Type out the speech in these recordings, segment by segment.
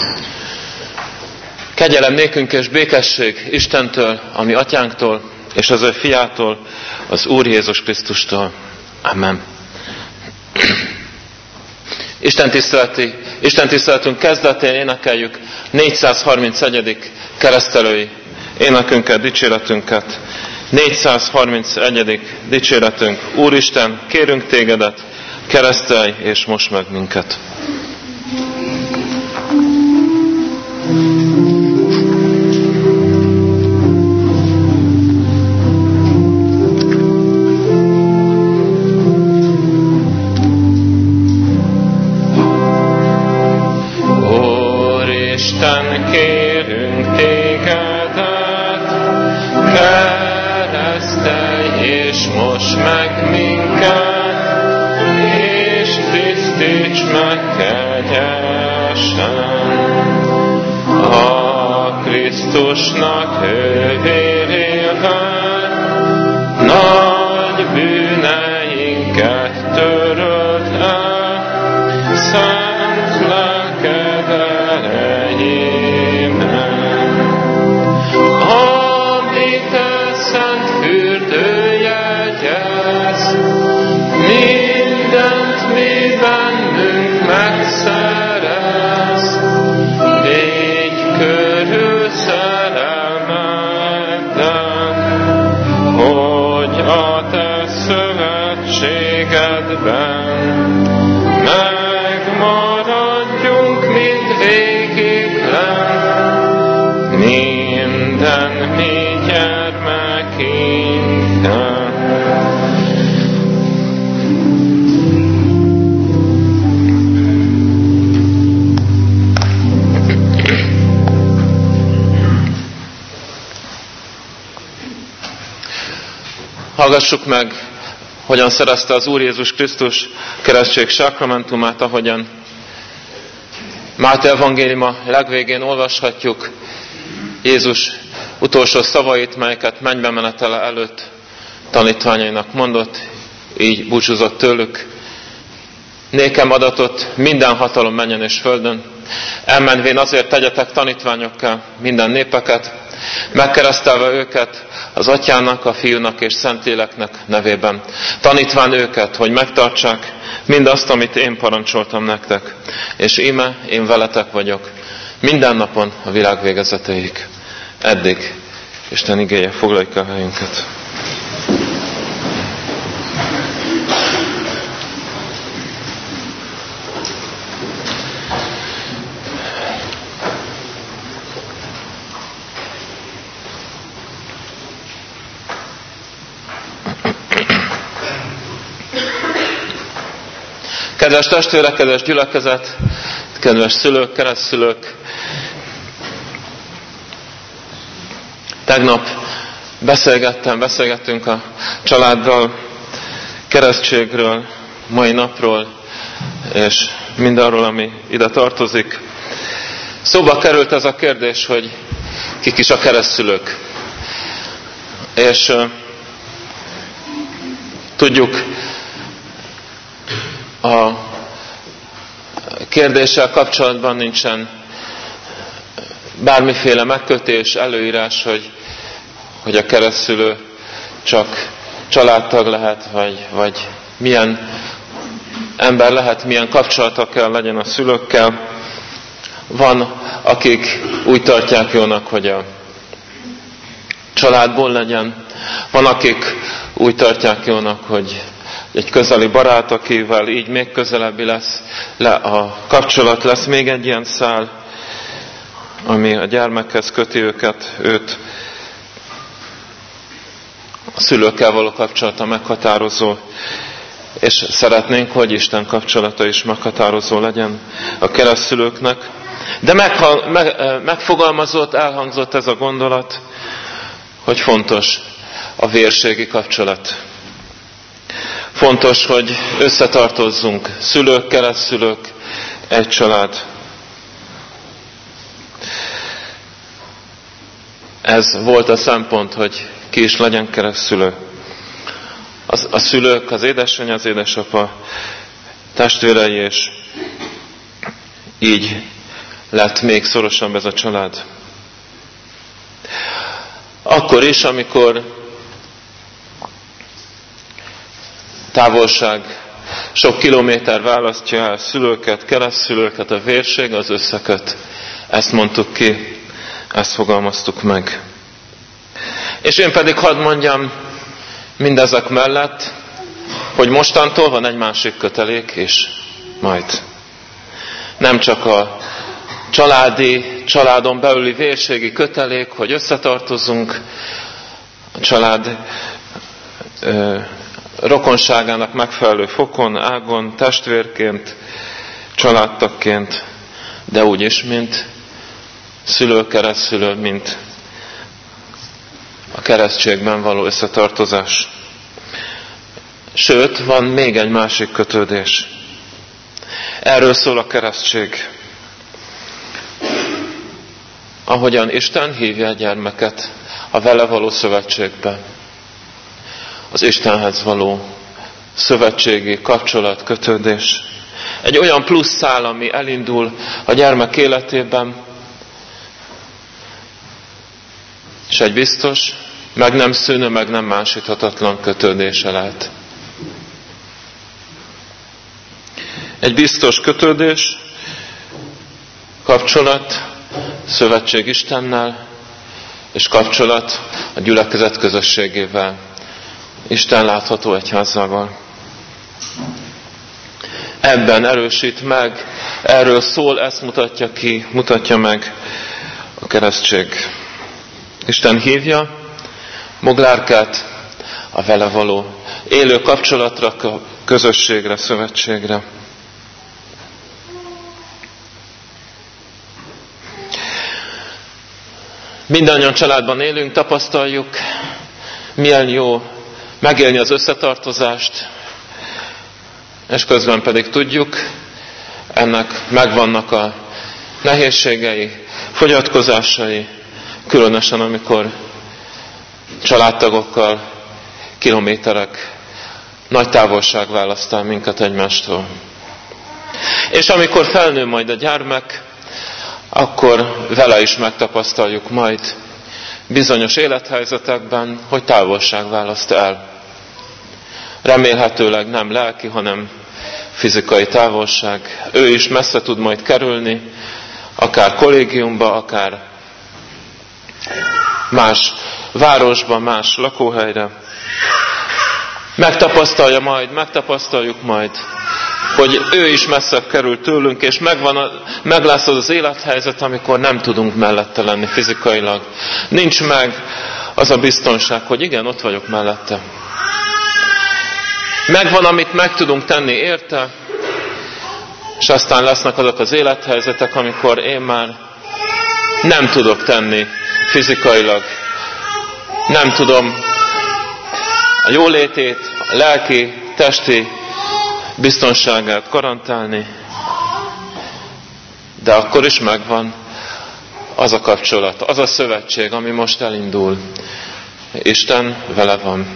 Kegyelem nékünk és békesség Istentől, a mi atyánktól, és az ő fiától, az Úr Jézus Krisztustól. Amen. Isten tiszteletünk kezdetén énekeljük 431. keresztelői énekünket, dicséretünket. 431. dicséretünk. Úristen, kérünk tégedet, keresztelj és mosd meg minket. Úristen, kérünk tégedet, keresztelj és mosd meg minket, és tisztíts meg kegyesen. A Krisztusnak hővérével nagy bűneinket töröld el, szent lelked erejével. Amit te szent fürdőjegyez, mindent mi bennünk megszerez, légy körül szerelmeddel, hogy a te szövetségedben megmaradjunk mindvégiglen, minden mi gyermekinkkel. Hallgassuk meg, hogyan szerezte az Úr Jézus Krisztus keresztség sakramentumát, ahogyan Máté evangéliuma legvégén olvashatjuk Jézus utolsó szavait, melyeket mennybe menetele előtt tanítványainak mondott, így búcsúzott tőlük. Nékem adatott minden hatalom mennyen és földön, elmenvén azért tegyetek tanítványokká minden népeket, megkeresztelve őket az Atyának, a Fiúnak és Szentléleknek nevében, tanítván őket, hogy megtartsák mindazt, amit én parancsoltam nektek. És íme, én veletek vagyok minden napon a világ végezetéig. Eddig Isten igéje, foglaljuk a helyünket. Kedves testvérek, kedves gyülekezet, kedves szülők, keresztszülők! Tegnap beszélgettünk a családdal keresztségről, mai napról, és mindarról, ami ide tartozik. Szóba került ez a kérdés, hogy kik is a keresztszülők. És tudjuk, a kérdéssel kapcsolatban nincsen bármiféle megkötés, előírás, hogy a keresztszülő csak családtag lehet, vagy milyen ember lehet, milyen kapcsolata kell legyen a szülőkkel. Van, akik úgy tartják jónak, hogy a családból legyen. Van, akik úgy tartják jónak, hogy egy közeli barát, akivel így még közelebbi lesz a kapcsolat, lesz még egy ilyen szál, ami a gyermekhez köti őt. A szülőkkel való kapcsolata meghatározó, és szeretnénk, hogy Isten kapcsolata is meghatározó legyen a keresztszülőknek. De megfogalmazott, elhangzott ez a gondolat, hogy fontos a vérségi kapcsolat. Fontos, hogy összetartozzunk, szülők, keresztszülők, egy család. Ez volt a szempont, hogy ki is legyen keresztszülő. A szülők, az édesanyja, az édesapa, testvérei, és így lett még szorosabb ez a család. Akkor is, amikor távolság, sok kilométer választja el szülőket, keresztszülőket, a vérség az összeköt. Ezt mondtuk ki, ezt fogalmaztuk meg. És én pedig hadd mondjam mindezek mellett, hogy mostantól van egy másik kötelék is, majd. Nem csak a családon belüli vérségi kötelék, hogy összetartozzunk, a család rokonságának megfelelő fokon, ágon, testvérként, családtagként, de úgy is, mint szülő, keresztszülő, mint a keresztségben való összetartozás. Sőt, van még egy másik kötődés. Erről szól a keresztség. Ahogyan Isten hívja a gyermeket a vele való szövetségbe. Az Istenhez való szövetségi kapcsolat, kötődés. Egy olyan plusz szál, ami elindul a gyermek életében, és egy biztos, meg nem szűnő, meg nem másíthatatlan kötődése lehet. Egy biztos kötődés, kapcsolat, szövetség Istennel, és kapcsolat a gyülekezet közösségével, Isten látható egyházával. Ebben erősít meg, erről szól, ezt mutatja ki, mutatja meg a keresztség. Isten hívja Boglárkát a vele való élő kapcsolatra, közösségre, szövetségre. Mindannyian családban élünk, tapasztaljuk, milyen jó megélni az összetartozást, és közben pedig tudjuk, ennek megvannak a nehézségei, fogyatkozásai, különösen amikor családtagokkal kilométerek, nagy távolság választ el minket egymástól. És amikor felnő majd a gyermek, akkor vele is megtapasztaljuk majd bizonyos élethelyzetekben, hogy távolság választ el. Remélhetőleg nem lelki, hanem fizikai távolság. Ő is messze tud majd kerülni, akár kollégiumba, akár más városba, más lakóhelyre. Megtapasztaljuk majd, hogy ő is messzebb kerül tőlünk, és meg lesz az élethelyzet, amikor nem tudunk mellette lenni fizikailag. Nincs meg az a biztonság, hogy igen, ott vagyok mellette. Megvan, amit meg tudunk tenni érte, és aztán lesznek azok az élethelyzetek, amikor én már nem tudok tenni fizikailag. Nem tudom a jólétét, a lelki, testi biztonságát garantálni, de akkor is megvan az a kapcsolat, az a szövetség, ami most elindul. Isten vele van.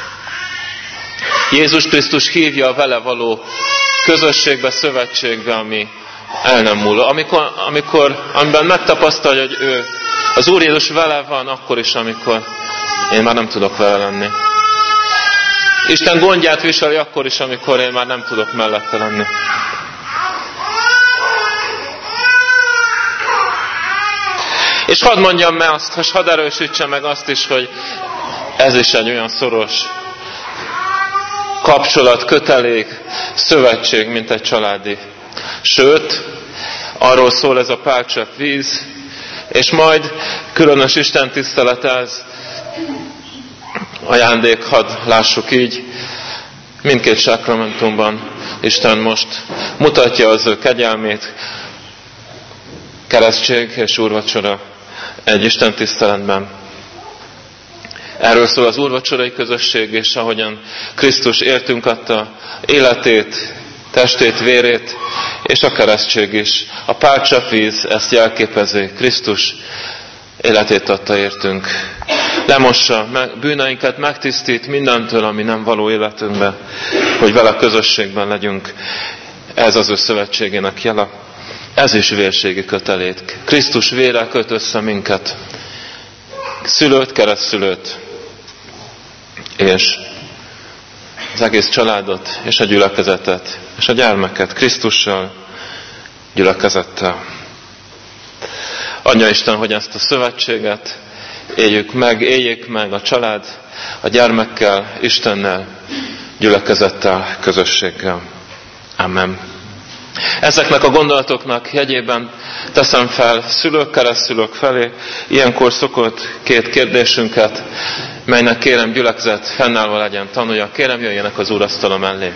Jézus Krisztus hívja a vele való közösségbe, szövetségbe, ami el nem múl. Amiben megtapasztalja, hogy ő, az Úr Jézus vele van, akkor is, amikor én már nem tudok vele lenni. Isten gondját viseli akkor is, amikor én már nem tudok mellette lenni. És hadd mondjam meg azt, hogy hadd erősítse meg azt is, hogy ez is egy olyan szoros kapcsolat, kötelék, szövetség, mint egy családi. Sőt, arról szól ez a pálcsepp víz, és majd különös Isten tiszteletelz, ajándék, hadd lássuk így, mindkét sákramentumban Isten most mutatja az ő kegyelmét, keresztség és úrvacsora egy Isten tiszteletben. Erről szól az úrvacsorai közösség, és ahogyan Krisztus értünk adta életét, testét, vérét, és a keresztség is. A pálcseppvíz ezt jelképezi, Krisztus életét adta értünk. Lemossa bűneinket, megtisztít mindentől, ami nem való életünkbe, hogy vele közösségben legyünk. Ez az ő szövetségének jele. Ez is vérségi kötelék. Krisztus vére köt össze minket. Szülőt, keresztszülőt, és az egész családot, és a gyülekezetet, és a gyermeket Krisztussal, gyülekezettel. Adja Isten, hogy ezt a szövetséget éljék meg a család, a gyermekkel, Istennel, gyülekezettel, közösséggel. Amen. Ezeknek a gondolatoknak jegyében teszem fel szülők, keresztszülők felé ilyenkor szokott 2 kérdésünket, melynek kérem gyülekezet fennállva legyen tanulja. Kérem, jöjjenek az úrasztala mellé.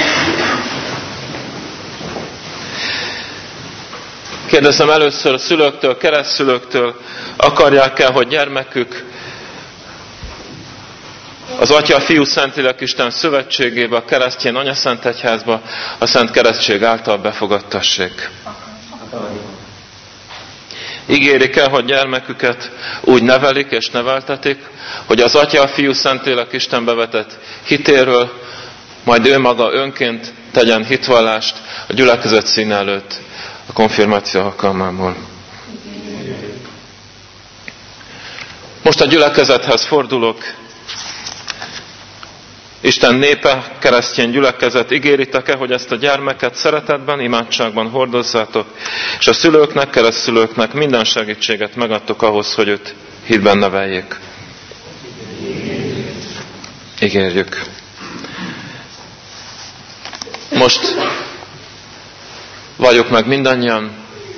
Kérdezem először a szülőktől, keresztszülőktől, akarják-e, hogy gyermekük az Atya, Fiú, Szentlélek Isten szövetségébe, a keresztény anyaszent egyházba, a Szent Keresztség által befogadtassék. Ígérik-e, hogy gyermeküket úgy nevelik és neveltetik, hogy az Atya, Fiú, Szentlélek Istenbe vetett hitéről majd ő maga önként tegyen hitvallást a gyülekezet színe előtt a konfirmáció alkalmából. Most a gyülekezethez fordulok. Isten népe, keresztény gyülekezet, ígéritek-e, hogy ezt a gyermeket szeretetben, imádságban hordozzátok, és a szülőknek, keresztszülőknek minden segítséget megadtok ahhoz, hogy őt hitben neveljék? Ígérjük. Most valljuk meg mindannyian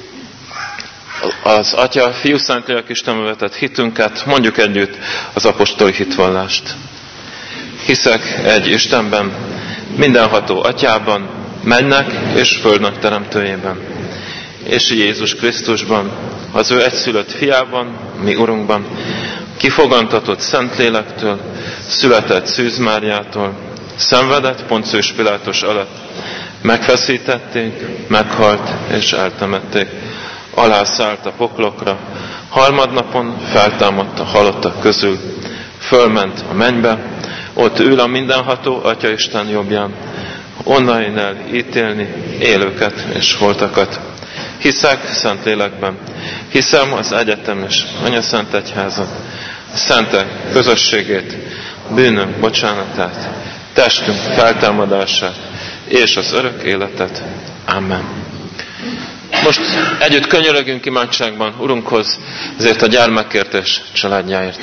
az Atya, Fiú, Szentlélek Istenbe vetett hitünket, mondjuk együtt az apostoli hitvallást. Hiszek egy Istenben, mindenható Atyában, mennek és földnek teremtőjében, és Jézus Krisztusban, az ő egyszülött fiában, mi Urunkban, kifogantatott Szentlélektől, született Szűz Máriától, szenvedett Poncius Pilátus alatt, megfeszítették, meghalt és eltemették, alászállt a poklokra, harmadnapon feltámadt a halottak közül, fölment a mennybe, ott ül a mindenható Atyaisten jobbján, onnan jön el ítélni élőket és holtakat. Hiszek Szentlélekben, hiszem az egyetemes anyaszent egyházat, szentek közösségét, bűnök bocsánatát, testünk feltámadását és az örök életet. Amen. Most együtt könyörögünk imádságban Urunkhoz, ezért a gyermekért és családjáért.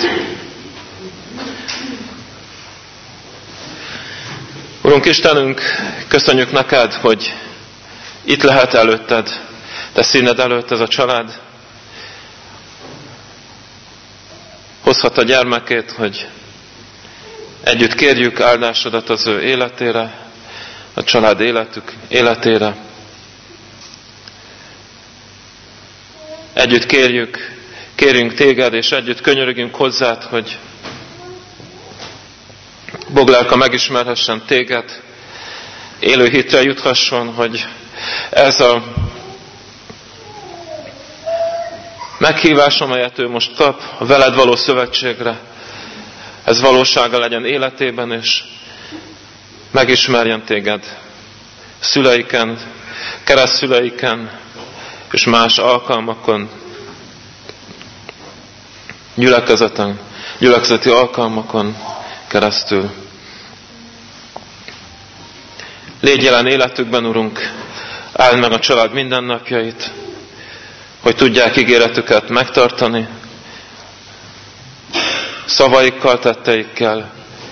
Urunk Istenünk, köszönjük neked, hogy itt lehet előtted, te színed előtt ez a család. Hozhat a gyermekét, hogy együtt kérjük áldásodat az ő életére, a család életére. Együtt kérjünk téged, és együtt könyörögünk hozzád, hogy Boglárka megismerhessen téged, élő hitre juthasson, hogy ez a meghívás, amelyet ő most kap, a veled való szövetségre, ez valósága legyen életében, és megismerjen téged szüleiken, keresztszüleiken, és más alkalmakon, gyülekezeti alkalmakon keresztül. Légy jelen életükben, Urunk, áld meg a család mindennapjait, hogy tudják ígéretüket megtartani, szavaikkal, tetteikkel,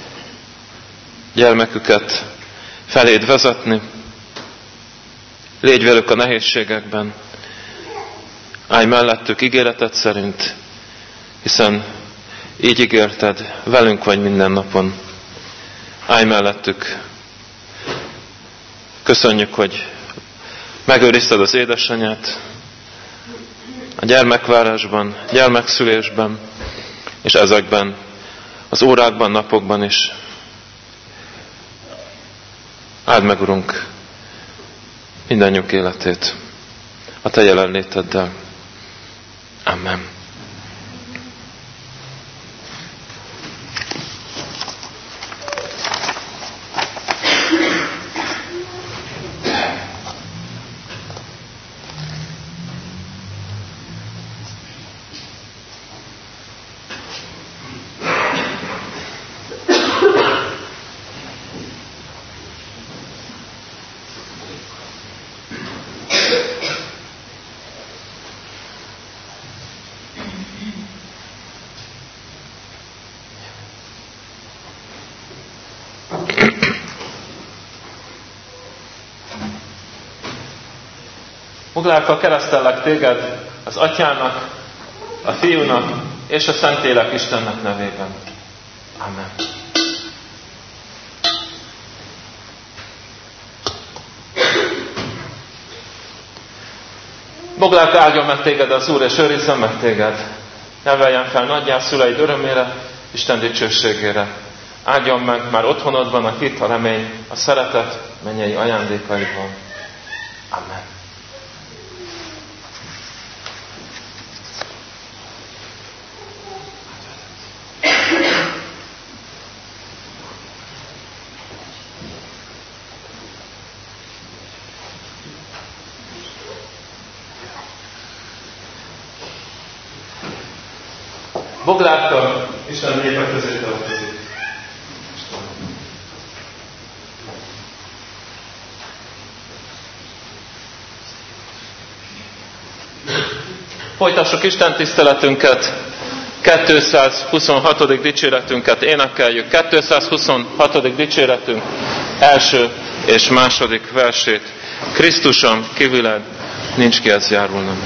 gyermeküket feléd vezetni. Légy velük a nehézségekben, állj mellettük ígéreted szerint, hiszen így ígérted, velünk vagy minden napon. Állj mellettük. Köszönjük, hogy megőrizted az édesanyát a gyermekvárásban, gyermekszülésben, és ezekben az órákban, napokban is. Áld meg, Urunk, mindannyiunk életét a te jelenléteddel. Amen. Foglálkkal keresztellek téged az Atyának, a Fiúnak és a Szentlélek Istennek nevében. Amen. Foglálka áldjon meg téged az Úr, és őrizzen meg téged. Neveljen fel nagyjá szüleid örömére, Isten dicsőségére. Áldjon meg már otthonodban a hit, a remény, a szeretet mennyei ajándékaidban. Amen. Boglárka Isten népek közé tartozik. Folytassuk Isten tiszteletünket, 226. dicséretünket énekeljük. 226. dicséretünk első és második versét. Krisztusom, kívüled nincs kihez járulnom.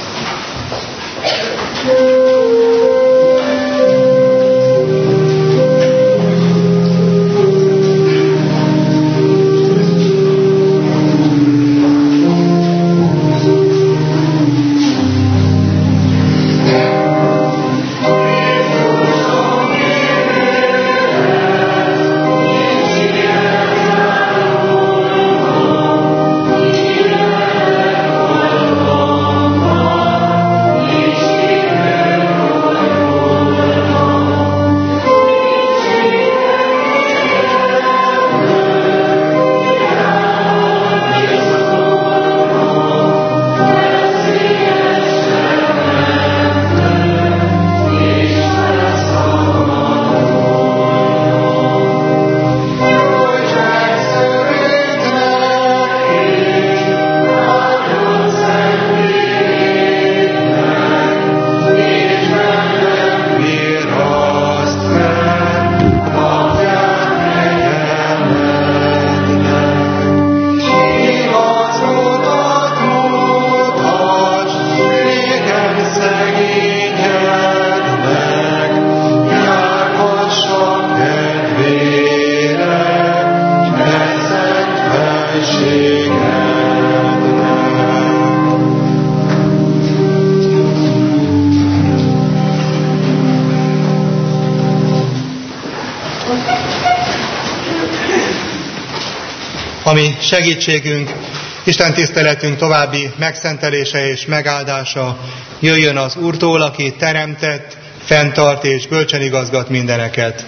Ami segítségünk, Isten tiszteletünk további megszentelése és megáldása jöjjön az Úrtól, aki teremtett, fenntart és bölcsen igazgat mindeneket.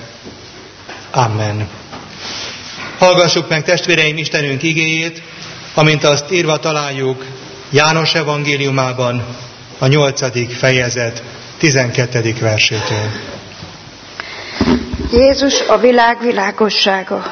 Amen. Hallgassuk meg, testvéreim, Istenünk igéjét, amint azt írva találjuk János evangéliumában, a 8. fejezet 12. versétől. Jézus a világ világossága.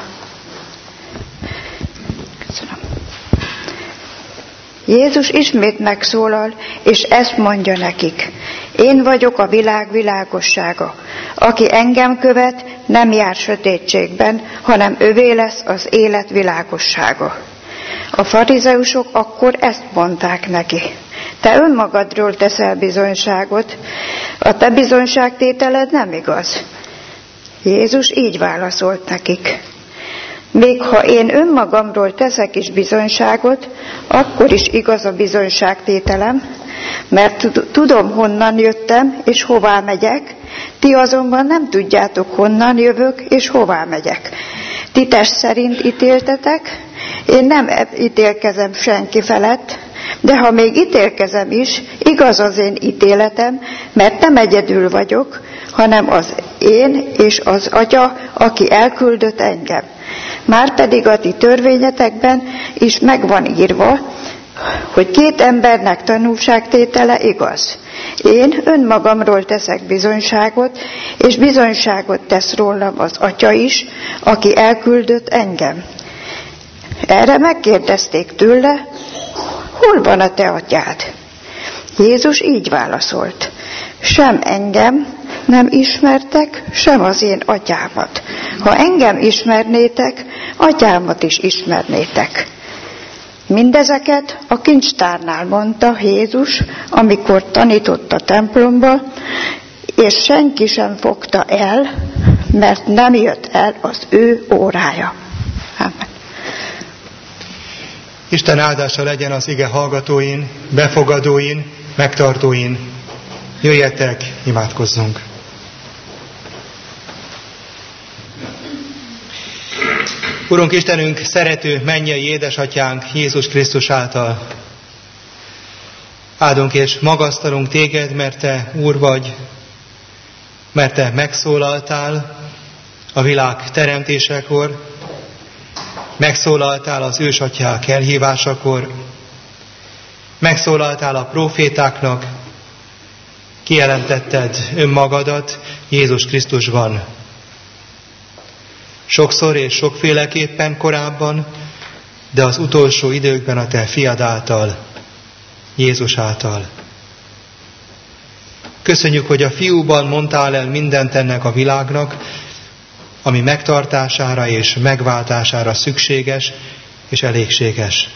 Jézus ismét megszólal, és ezt mondja nekik. Én vagyok a világ világossága. Aki engem követ, nem jár sötétségben, hanem övé lesz az élet világossága. A farizeusok akkor ezt mondták neki. Te önmagadról teszel bizonyságot, a te bizonyságtételed nem igaz. Jézus így válaszolt nekik. Még ha én önmagamról teszek is bizonyságot, akkor is igaz a bizonyságtételem, mert tudom, honnan jöttem és hová megyek, ti azonban nem tudjátok, honnan jövök és hová megyek. Ti test szerint ítéltetek, én nem ítélkezem senki felett, de ha még ítélkezem is, igaz az én ítéletem, mert nem egyedül vagyok, hanem az én és az Atya, aki elküldött engem. Márpedig a ti törvényetekben is megvan írva, hogy 2 embernek tanúságtétele igaz. Én önmagamról teszek bizonyságot, és bizonyságot tesz rólam az Atya is, aki elküldött engem. Erre megkérdezték tőle, hol van a te atyád? Jézus így válaszolt, sem engem nem ismertek, sem az én atyámat. Ha engem ismernétek, atyámat is ismernétek. Mindezeket a kincstárnál mondta Jézus, amikor tanított a templomba, és senki sem fogta el, mert nem jött el az ő órája. Amen. Isten áldása legyen az ige hallgatóin, befogadóin, megtartóin. Jöjjetek, imádkozzunk! Urunk Istenünk, szerető mennyei édesatyánk Jézus Krisztus által. Áldunk és magasztalunk téged, mert te Úr vagy, mert te megszólaltál a világ teremtésekor, megszólaltál az ősatyák elhívásakor, megszólaltál a prófétáknak, kijelentetted önmagadat Jézus Krisztusban. Sokszor és sokféleképpen korábban, de az utolsó időkben a te fiad által, Jézus által. Köszönjük, hogy a fiúban mondtál el mindent ennek a világnak, ami megtartására és megváltására szükséges és elégséges.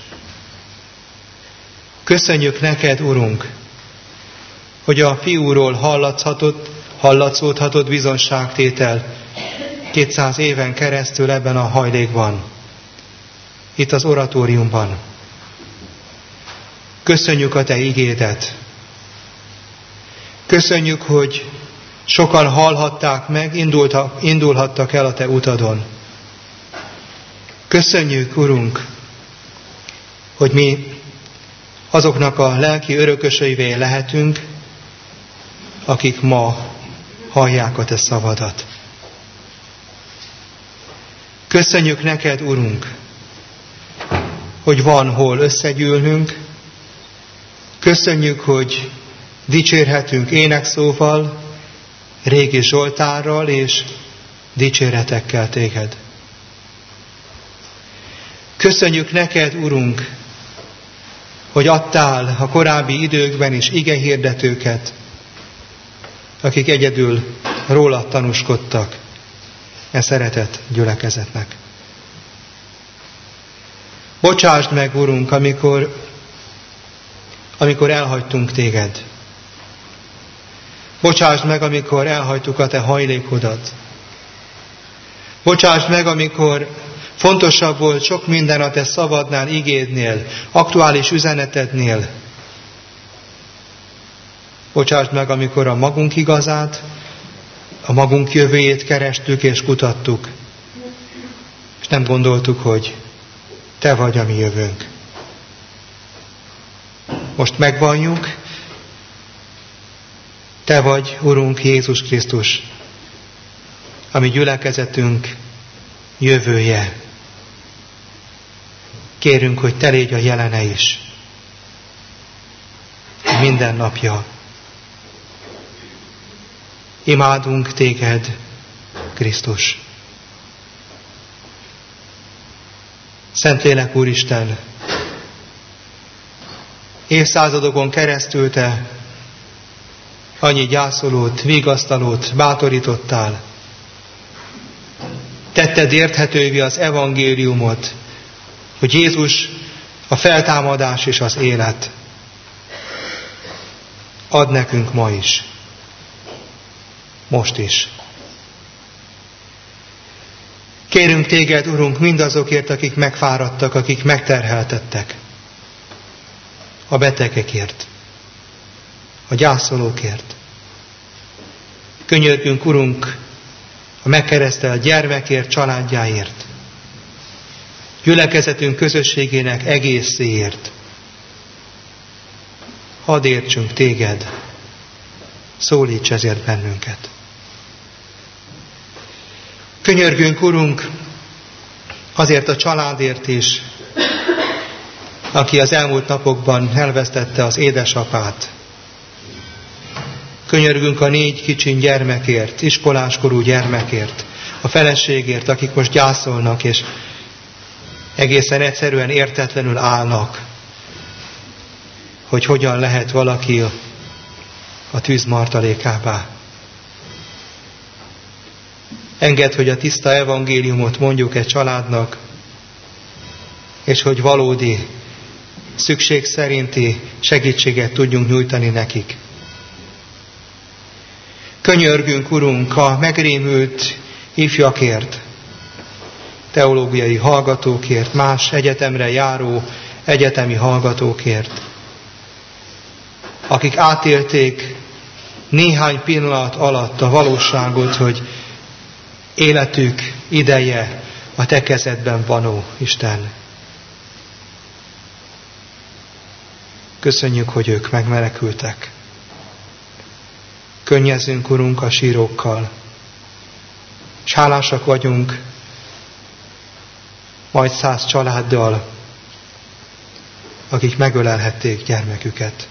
Köszönjük neked, Urunk, hogy a fiúról hallatszódhatott bizonságtétel 200 éven keresztül ebben a hajlékban, itt az oratóriumban. Köszönjük a te igédet. Köszönjük, hogy sokan hallhatták meg, indulhattak el a te utadon. Köszönjük, Urunk, hogy mi azoknak a lelki örököseivé lehetünk, akik ma hallják a te szavadat. Köszönjük neked, Urunk, hogy van hol összegyűlnünk. Köszönjük, hogy dicsérhetünk énekszóval, régi zsoltárral és dicséretekkel téged. Köszönjük neked, Urunk, hogy adtál a korábbi időkben is igehirdetőket, akik egyedül rólad tanúskodtak e szeretett gyülekezetnek. Bocsásd meg, Urunk, amikor elhagytunk téged. Bocsásd meg, amikor elhagytuk a te hajlékodat. Bocsásd meg, amikor fontosabb volt sok minden a te szavadnál, igédnél, aktuális üzenetednél. Bocsásd meg, amikor a magunk igazát, a magunk jövőjét kerestük és kutattuk, és nem gondoltuk, hogy te vagy a mi jövőnk. Most megvalljuk, te vagy, Urunk Jézus Krisztus, a mi gyülekezetünk jövője. Kérünk, hogy te légy a jelene is, minden napja. Imádunk téged, Krisztus. Szentlélek Úristen, évszázadokon keresztül te annyi gyászolót, vigasztalót bátorítottál. Tetted érthetővé az evangéliumot, hogy Jézus a feltámadás és az élet. Add nekünk ma is. Most is. Kérünk téged, Urunk, mindazokért, akik megfáradtak, akik megterheltettek. A betegekért. A gyászolókért. Könyörgünk, Urunk, a megkeresztelt gyermekért, családjáért. Gyülekezetünk közösségének egészéért. Hadd értsünk téged. Szólíts ezért bennünket. Könyörgünk, Urunk, azért a családért is, aki az elmúlt napokban elvesztette az édesapát. Könyörgünk a 4 kicsin gyermekért, iskoláskorú gyermekért, a feleségért, akik most gyászolnak, és egészen egyszerűen értetlenül állnak, hogy hogyan lehet valaki a tűz martalékává. Engedd, hogy a tiszta evangéliumot mondjuk egy családnak, és hogy valódi szükség szerinti segítséget tudjunk nyújtani nekik. Könyörgünk, Urunk, a megrémült ifjakért, teológiai hallgatókért, más egyetemre járó egyetemi hallgatókért, akik átélték néhány pillanat alatt a valóságot, hogy életük ideje a Te kezedben van, ó Isten. Köszönjük, hogy ők megmenekültek. Könnyezzünk, Urunk, a sírókkal, és hálásak vagyunk majd 100 családdal, akik megölelhették gyermeküket.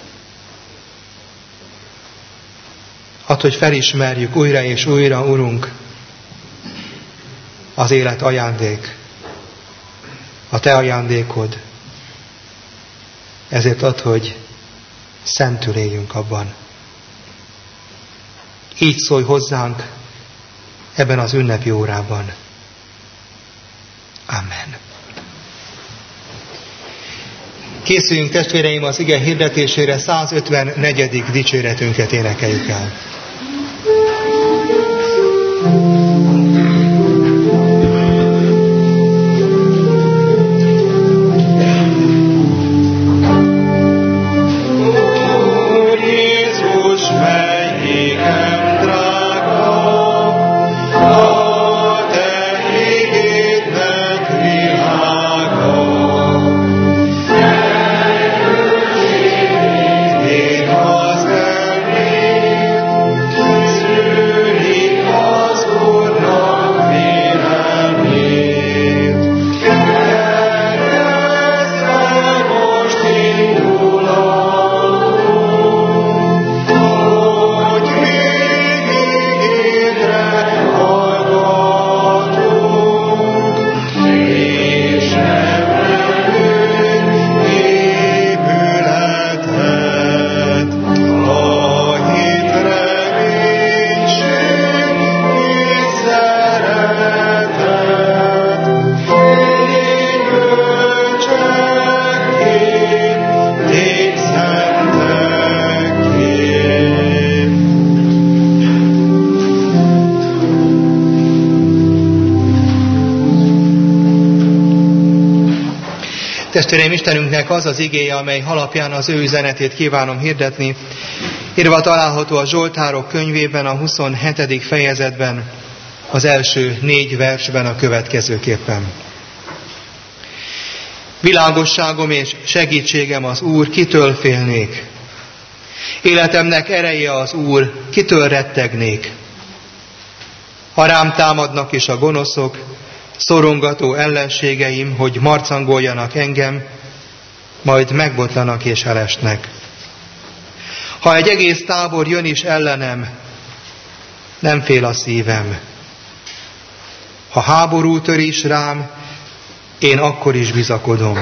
Add, hogy felismerjük újra és újra, Urunk, az élet ajándék, a Te ajándékod. Ezért add, hogy szentül éljünk abban. Így szólj hozzánk ebben az ünnepi órában. Amen. Készüljünk, testvéreim, az ige hirdetésére, 154. dicséretünket énekeljük el. Testvéreim, Istenünknek az az igéje, amely alapján az ő üzenetét kívánom hirdetni. Írva található a Zsoltárok könyvében, a 27. fejezetben, az első 4 versben a következőképpen. Világosságom és segítségem az Úr, kitől félnék? Életemnek ereje az Úr, kitől rettegnék? Ha rám támadnak is a gonoszok, szorongató ellenségeim, hogy marcangoljanak engem, majd megbotlanak és elesnek. Ha egy egész tábor jön is ellenem, nem fél a szívem. Ha háború tör is rám, én akkor is bizakodom.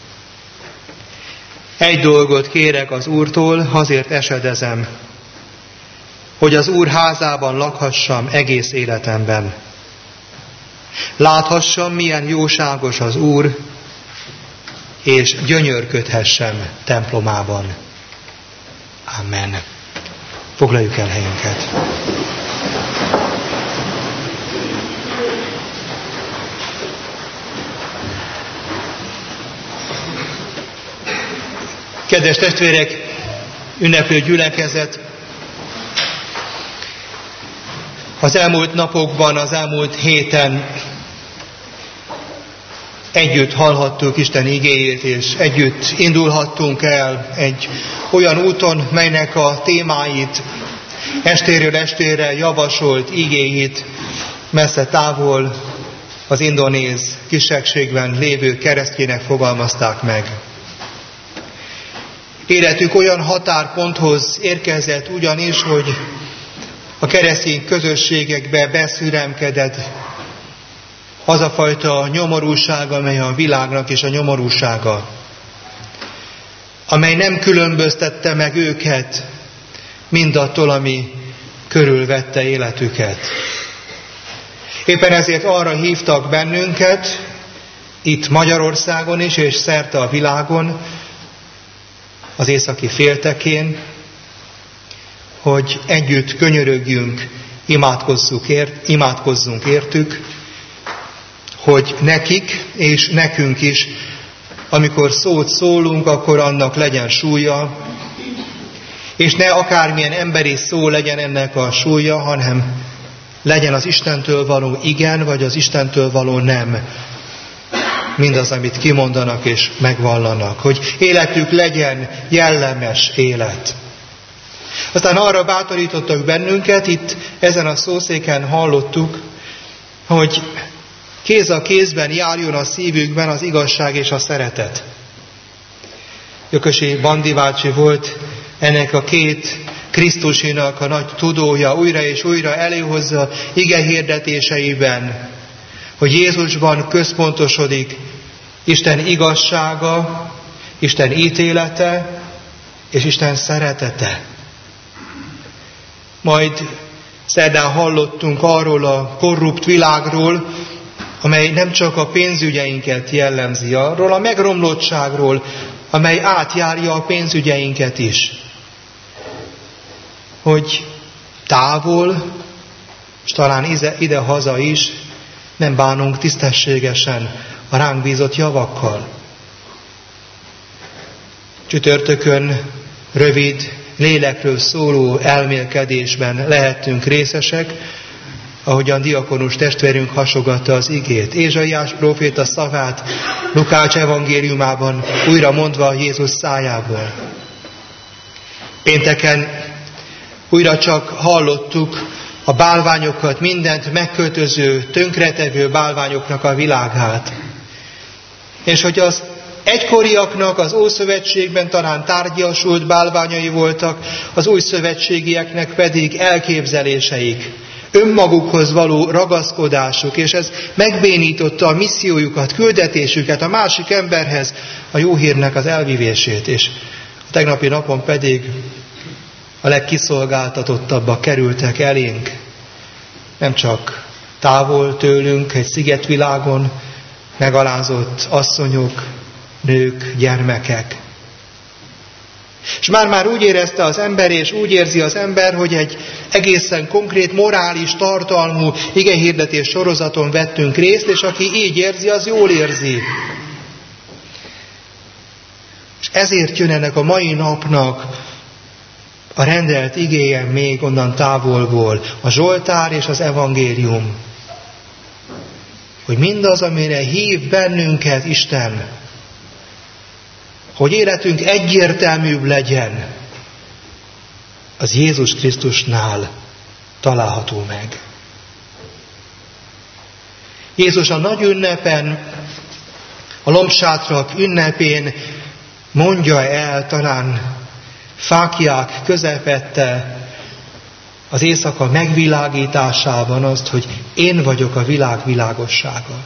Egy dolgot kérek az Úrtól, azért esedezem, hogy az Úr házában lakhassam egész életemben. Láthassam, milyen jóságos az Úr, és gyönyörködhessem templomában. Amen. Foglaljuk el helyünket. Kedves testvérek, ünneplő gyülekezet, az elmúlt napokban, az elmúlt héten együtt hallhattuk Isten igéjét, és együtt indulhattunk el egy olyan úton, melynek a témáit, estéről estére javasolt igéit messze távol az indonéz kisebbségben lévő keresztjének fogalmazták meg. Életük olyan határponthoz érkezett ugyanis, hogy a keresztény közösségekbe beszüremkedett az a fajta nyomorúság, amely a világnak is a nyomorúsága, amely nem különböztette meg őket mindattól, ami körülvette életüket. Éppen ezért arra hívtak bennünket, itt Magyarországon is, és szerte a világon, az északi féltekén, hogy együtt könyörögjünk, imádkozzunk értük, hogy nekik és nekünk is, amikor szót szólunk, akkor annak legyen súlya, és ne akármilyen emberi szó legyen ennek a súlya, hanem legyen az Istentől való igen, vagy az Istentől való nem. Mindaz, amit kimondanak és megvallanak. Hogy életük legyen jellemes élet. Aztán arra bátorítottak bennünket, itt ezen a szószéken hallottuk, hogy kéz a kézben járjon a szívükben az igazság és a szeretet. Jökösi Bandi bácsi volt ennek a két Krisztusinak a nagy tudója, újra és újra előhozza ige hirdetéseiben, hogy Jézusban központosodik Isten igazsága, Isten ítélete és Isten szeretete. Majd szerdán hallottunk arról a korrupt világról, amely nem csak a pénzügyeinket jellemzi, arról a megromlottságról, amely átjárja a pénzügyeinket is. Hogy távol, és talán ide-haza is nem bánunk tisztességesen a ránk bízott javakkal. Csütörtökön rövid, lélekről szóló elmélkedésben lehettünk részesek, ahogyan diakonus testvérünk hasogatta az igét. Ézsaiás próféta szavát Lukács evangéliumában újra mondva Jézus szájából. Pénteken újra csak hallottuk a bálványokat, mindent megkötöző, tönkretevő bálványoknak a világát. És hogy az egykoriaknak az Ószövetségben talán tárgyasult bálványai voltak, az újszövetségieknek pedig elképzeléseik, önmagukhoz való ragaszkodásuk, és ez megbénította a missziójukat, küldetésüket a másik emberhez, a jó hírnek az elvivését. És a tegnapi napon pedig a legkiszolgáltatottabbak kerültek elénk, nem csak távol tőlünk, egy szigetvilágon, megalázott asszonyok, nők, gyermekek. És már úgy érezte az ember, és úgy érzi az ember, hogy egy egészen konkrét, morális, tartalmú igehirdetés sorozaton vettünk részt, és aki így érzi, az jól érzi. És ezért jön ennek a mai napnak a rendelt igéje még onnan távolból, a Zsoltár és az evangélium. Hogy mindaz, amire hív bennünket Isten, hogy életünk egyértelműbb legyen, az Jézus Krisztusnál található meg. Jézus a nagy ünnepen, a lombsátrak ünnepén mondja el talán fáklyák közepette az éjszaka megvilágításában azt, hogy én vagyok a világ világossága.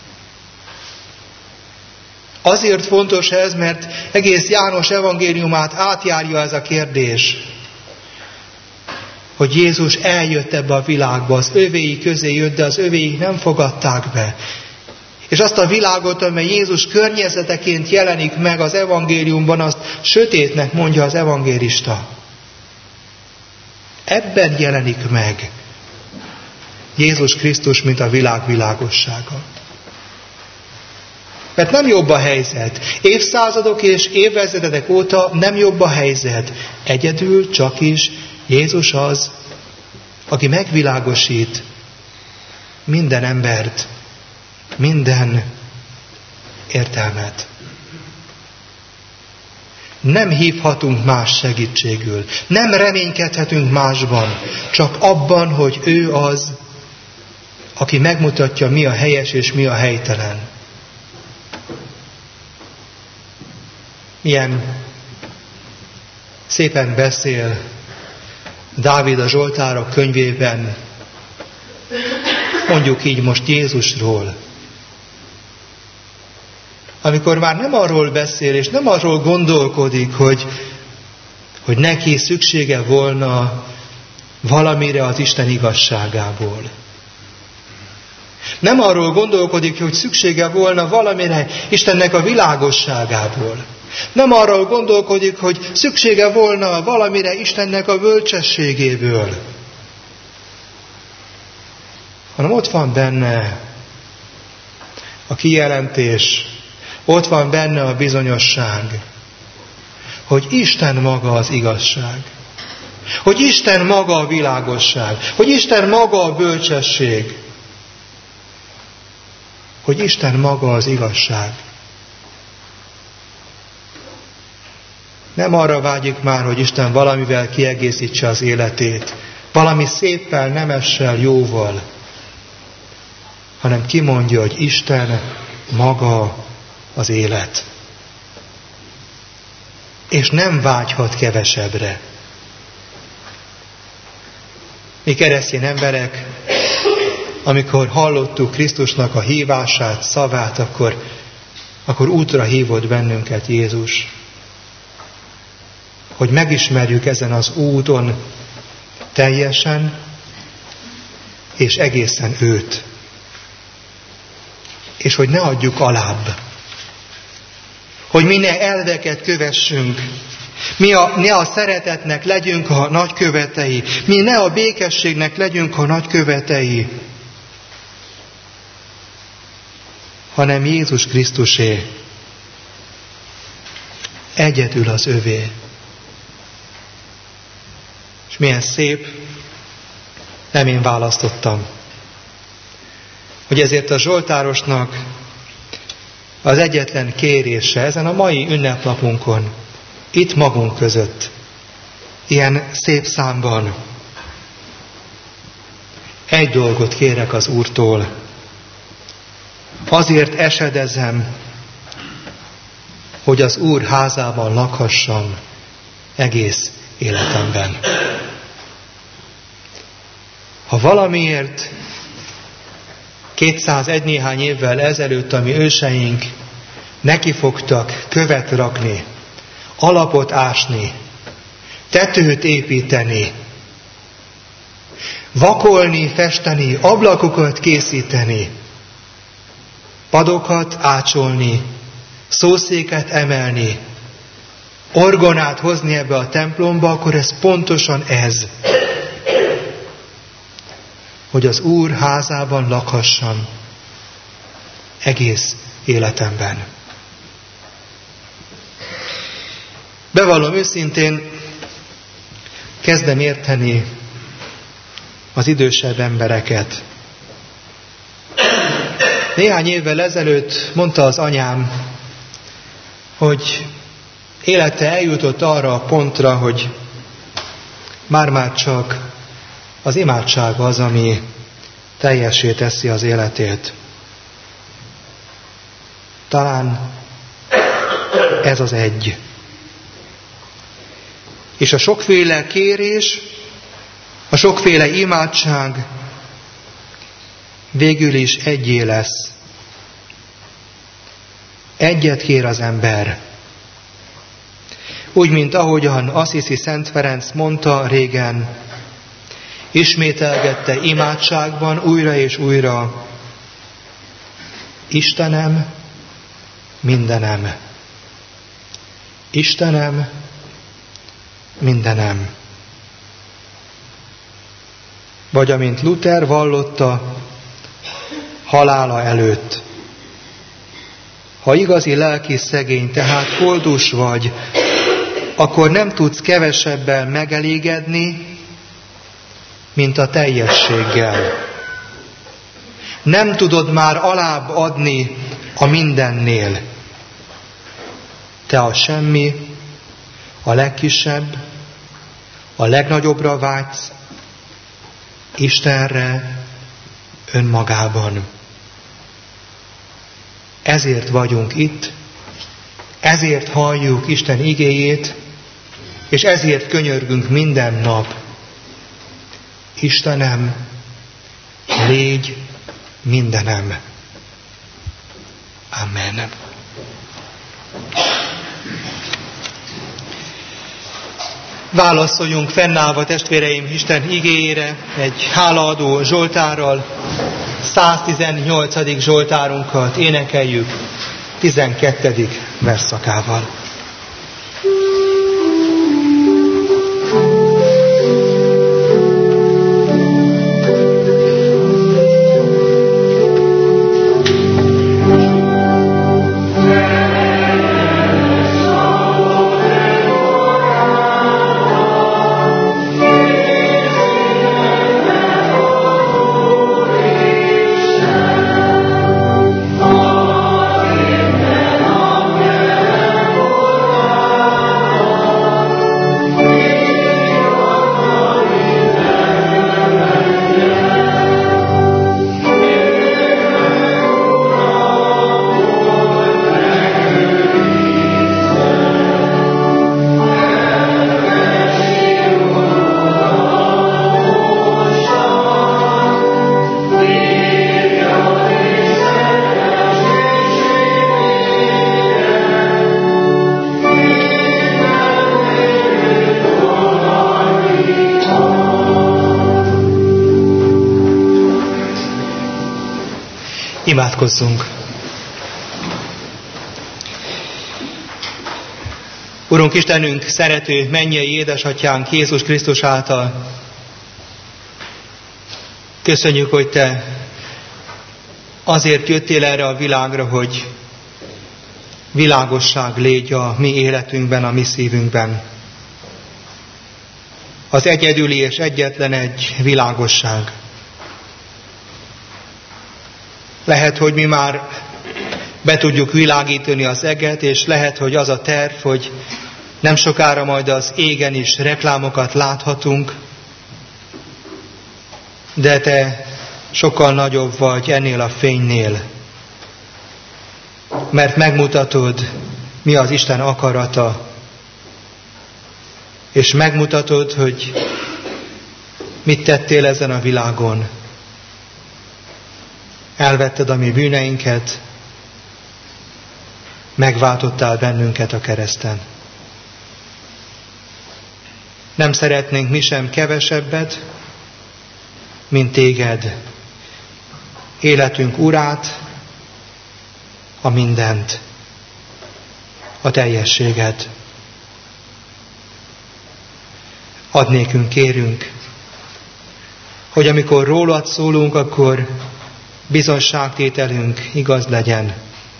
Azért fontos ez, mert egész János evangéliumát átjárja ez a kérdés, hogy Jézus eljött ebbe a világba, az övéi közé jött, de az övéik nem fogadták be. És azt a világot, amely Jézus környezeteként jelenik meg az evangéliumban, azt sötétnek mondja az evangélista. Ebben jelenik meg Jézus Krisztus, mint a világ világossága. Mert nem jobb a helyzet. Évszázadok és évezredek óta nem jobb a helyzet. Egyedül csak is Jézus az, aki megvilágosít minden embert, minden értelmet. Nem hívhatunk más segítségül, nem reménykedhetünk másban, csak abban, hogy ő az, aki megmutatja, mi a helyes és mi a helytelen. Milyen szépen beszél Dávid a Zsoltárok könyvében, mondjuk így most Jézusról. Amikor már nem arról beszél, és nem arról gondolkodik, hogy neki szüksége volna valamire az Isten igazságából. Nem arról gondolkodik, hogy szüksége volna valamire Istennek a világosságából. Nem arról gondolkodik, hogy szüksége volna valamire Istennek a bölcsességéből. Hanem ott van benne a kijelentés, ott van benne a bizonyosság, hogy Isten maga az igazság, hogy Isten maga a világosság, hogy Isten maga a bölcsesség, hogy Isten maga az igazság. Nem arra vágyik már, hogy Isten valamivel kiegészítse az életét, valami széppel, nemessel, jóval, hanem kimondja, hogy Isten maga az élet. És nem vágyhat kevesebbre. Mi keresztény emberek, amikor hallottuk Krisztusnak a hívását, szavát, akkor útra hívott bennünket Jézus. Hogy megismerjük ezen az úton teljesen és egészen őt. És hogy ne adjuk alább. Hogy mi ne elveket kövessünk. Ne a szeretetnek legyünk a nagykövetei. Mi ne a békességnek legyünk a nagykövetei. Hanem Jézus Krisztusé. Egyedül az övé. És milyen szép, nem én választottam, hogy ezért a zsoltárosnak az egyetlen kérése ezen a mai ünnepnapunkon, itt magunk között, ilyen szép számban, egy dolgot kérek az Úrtól, azért esedezem, hogy az Úr házában lakhassam egész életemben. Ha valamiért 201 néhány évvel ezelőtt a mi őseink nekifogtak követ rakni, alapot ásni, tetőt építeni, vakolni, festeni, ablakokat készíteni, padokat ácsolni, szószéket emelni, orgonát hozni ebbe a templomba, akkor ez pontosan ez, hogy az Úr házában lakhassam egész életemben. Bevallom őszintén, kezdem érteni az idősebb embereket. Néhány évvel ezelőtt mondta az anyám, hogy élete eljutott arra a pontra, hogy már csak az imádság az, ami teljessé teszi az életét. Talán ez az egy. És a sokféle kérés, a sokféle imádság végül is egyé lesz. Egyet kér az ember. Úgy, mint ahogyan Assisi Szent Ferenc mondta régen, ismételgette imádságban újra és újra: Istenem, mindenem. Istenem, mindenem. Vagy amint Luther vallotta halála előtt: ha igazi lelki szegény, tehát koldus vagy, akkor nem tudsz kevesebbel megelégedni, mint a teljességgel. Nem tudod már alább adni a mindennél. Te a semmi, a legkisebb, a legnagyobbra vágysz, Istenre, önmagában. Ezért vagyunk itt, ezért halljuk Isten igéjét, és ezért könyörgünk minden nap: Istenem, légy mindenem. Amen. Válaszoljunk fennállva, testvéreim, Isten igéjére egy hálaadó zsoltárral. 118. Zsoltárunkat énekeljük 12. versszakával. Imádkozzunk! Urunk Istenünk, szerető, mennyei édesatyánk Jézus Krisztus által, köszönjük, hogy Te azért jöttél erre a világra, hogy világosság légy a mi életünkben, a mi szívünkben. Az egyedüli és egyetlen egy világosság. Lehet, hogy mi már be tudjuk világítani az eget, és lehet, hogy az a terv, hogy nem sokára majd az égen is reklámokat láthatunk, de Te sokkal nagyobb vagy ennél a fénynél, mert megmutatod, mi az Isten akarata, és megmutatod, hogy mit tettél ezen a világon. Elvetted a mi bűneinket, megváltottál bennünket a kereszten. Nem szeretnénk mi sem kevesebbet, mint Téged, életünk Urát, a mindent, a teljességet. Add nékünk, kérünk, hogy amikor rólad szólunk, akkor bizonságtételünk igaz legyen.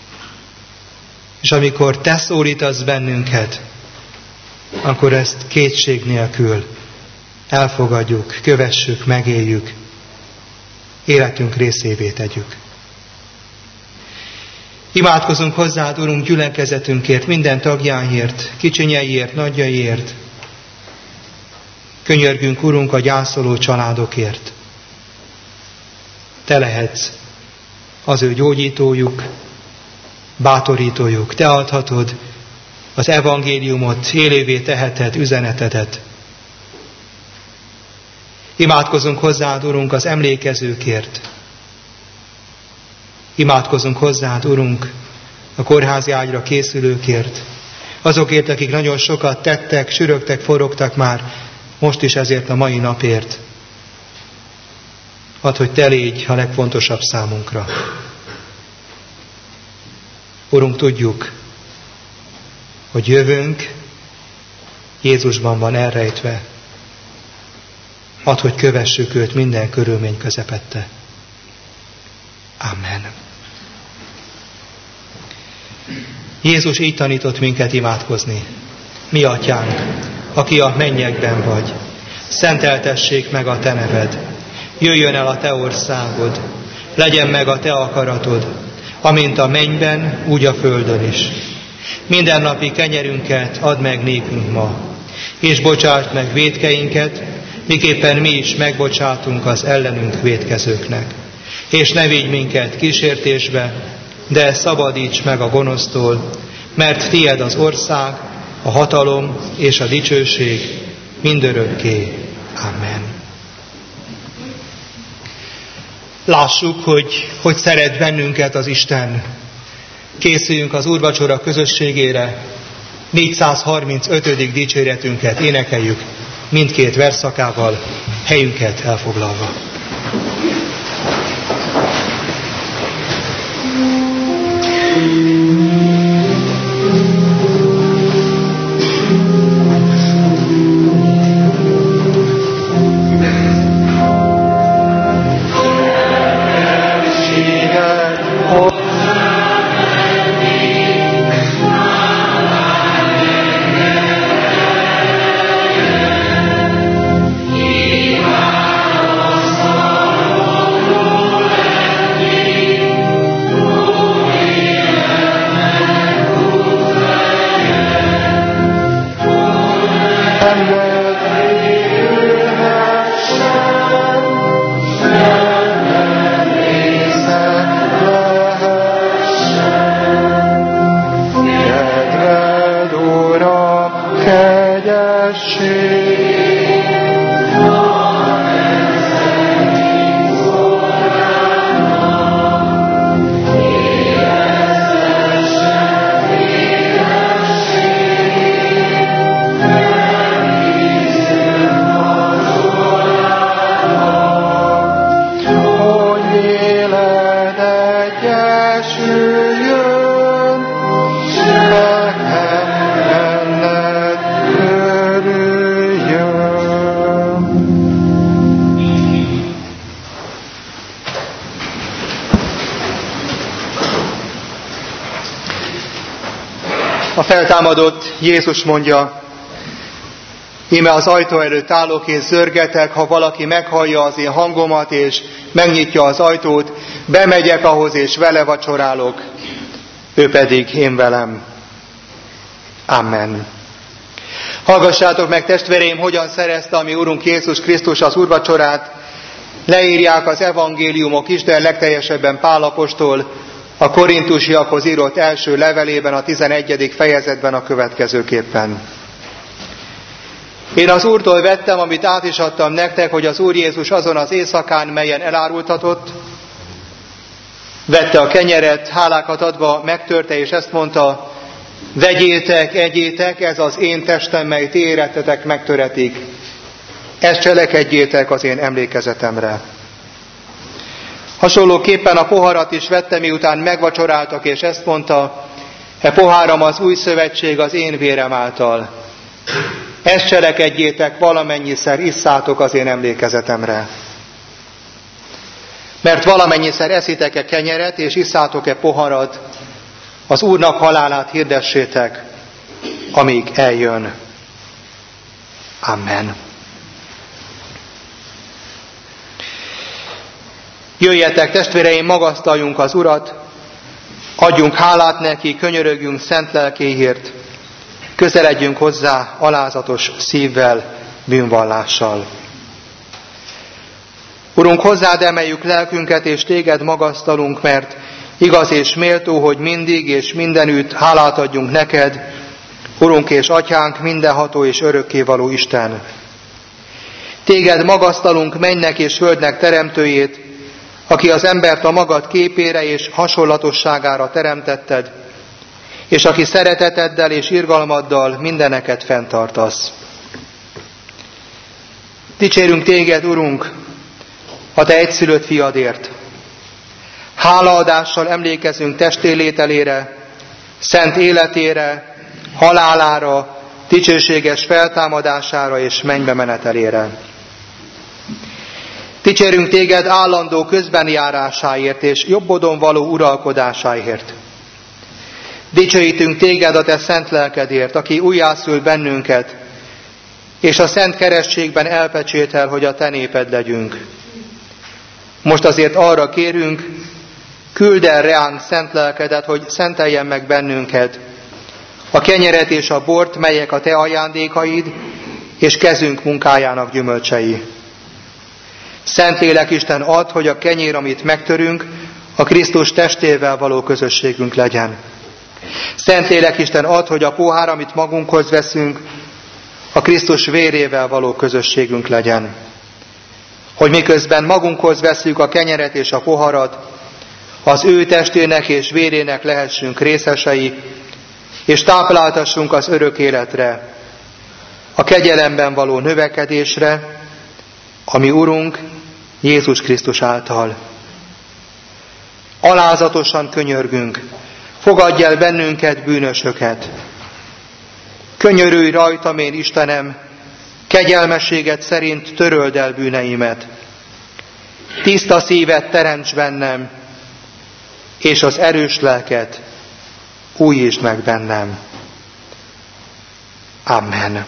És amikor Te szólítasz bennünket, akkor ezt kétség nélkül elfogadjuk, kövessük, megéljük, életünk részévé tegyük. Imádkozunk hozzád, Urunk, gyülekezetünkért, minden tagjáért, kicsinyeiért, nagyjaiért. Könyörgünk, Urunk, a gyászoló családokért. Te lehetsz az ő gyógyítójuk, bátorítójuk. Te adhatod az evangéliumot, élővé teheted üzenetedet. Imádkozunk hozzád, Urunk, az emlékezőkért. Imádkozunk hozzád, Urunk, a kórházi ágyra készülőkért. Azokért, akik nagyon sokat tettek, sürögtek, forogtak már, most is ezért a mai napért. Add, hogy Te légy a legfontosabb számunkra. Urunk, tudjuk, hogy jövőnk Jézusban van elrejtve. Add, hogy kövessük őt minden körülmény közepette. Amen. Jézus így tanított minket imádkozni. Mi Atyánk, aki a mennyekben vagy, szenteltessék meg a Te neved. Jöjjön el a Te országod, legyen meg a Te akaratod, amint a mennyben, úgy a földön is. Mindennapi kenyerünket add meg nékünk ma, és bocsásd meg vétkeinket, miképpen mi is megbocsátunk az ellenünk vétkezőknek. És ne vigy minket kísértésbe, de szabadíts meg a gonosztól, mert Tied az ország, a hatalom és a dicsőség mindörökké. Amen. Lássuk, hogy szeret bennünket az Isten. Készüljünk az úrvacsora közösségére. 435. dicséretünket énekeljük mindkét versszakával, helyünket elfoglalva. A feltámadott Jézus mondja, íme az ajtó előtt állok és zörgetek, ha valaki meghallja az én hangomat és megnyitja az ajtót, bemegyek ahhoz és vele vacsorálok, ő pedig én velem. Amen. Hallgassátok meg, testvéreim, hogyan szerezte a mi Urunk Jézus Krisztus az úrvacsorát. Leírják az evangéliumok is, de legteljesebben Pál apostol a korintusiakhoz írott első levelében, a 11. fejezetben a következőképpen. Én az Úrtól vettem, amit át is adtam nektek, hogy az Úr Jézus azon az éjszakán, melyen elárultatott, vette a kenyeret, hálákat adva megtörte, és ezt mondta, vegyétek, egyétek, ez az én testem, mely ti érettetek megtöretik. Ezt cselekedjétek az én emlékezetemre. Hasonlóképpen a poharat is vette, miután megvacsoráltak, és ezt mondta, e poháram az új szövetség az én vérem által. Ezt cselekedjétek, valamennyiszer isszátok az én emlékezetemre. Mert valamennyiszer eszitek-e kenyeret, és isszátok-e poharat, az Úrnak halálát hirdessétek, amíg eljön. Amen. Jöjjetek, testvéreim, magasztaljunk az Urat, adjunk hálát neki, könyörögjünk szent lelkéért, közeledjünk hozzá alázatos szívvel, bűnvallással. Urunk, hozzád emeljük lelkünket, és téged magasztalunk, mert igaz és méltó, hogy mindig és mindenütt hálát adjunk neked, Urunk és Atyánk, mindenható és örökkévaló Isten. Téged magasztalunk, mennynek és földnek teremtőjét, aki az embert a magad képére és hasonlatosságára teremtetted, és aki szereteteddel és irgalmaddal mindeneket fenntartasz. Dicsérünk téged, Urunk, a te egyszülött fiadért. Hálaadással emlékezünk testélételére, szent életére, halálára, dicsőséges feltámadására és mennybe menetelére. Dicsérünk téged állandó közbenjárásáért és jobbodon való uralkodásáért. Dicsőítünk téged a te szent lelkedért, aki újjászül bennünket, és a szent keresztségben elpecsétel, hogy a te néped legyünk. Most azért arra kérünk, küldd el reánk szent lelkedet, hogy szenteljen meg bennünket, a kenyeret és a bort, melyek a te ajándékaid, és kezünk munkájának gyümölcsei. Szentlélek Isten, add, hogy a kenyér, amit megtörünk, a Krisztus testével való közösségünk legyen. Szentlélek Isten, add, hogy a pohár, amit magunkhoz veszünk, a Krisztus vérével való közösségünk legyen. Hogy miközben magunkhoz veszünk a kenyeret és a poharat, az ő testének és vérének lehessünk részesei, és tápláltassunk az örök életre, a kegyelemben való növekedésre, ami Urunk Jézus Krisztus által. Alázatosan könyörgünk, fogadj el bennünket, bűnösöket. Könyörülj rajtam, én Istenem, kegyelmességed szerint töröld el bűneimet. Tiszta szívet teremts bennem, és az erős lelket újítsd meg bennem. Amen.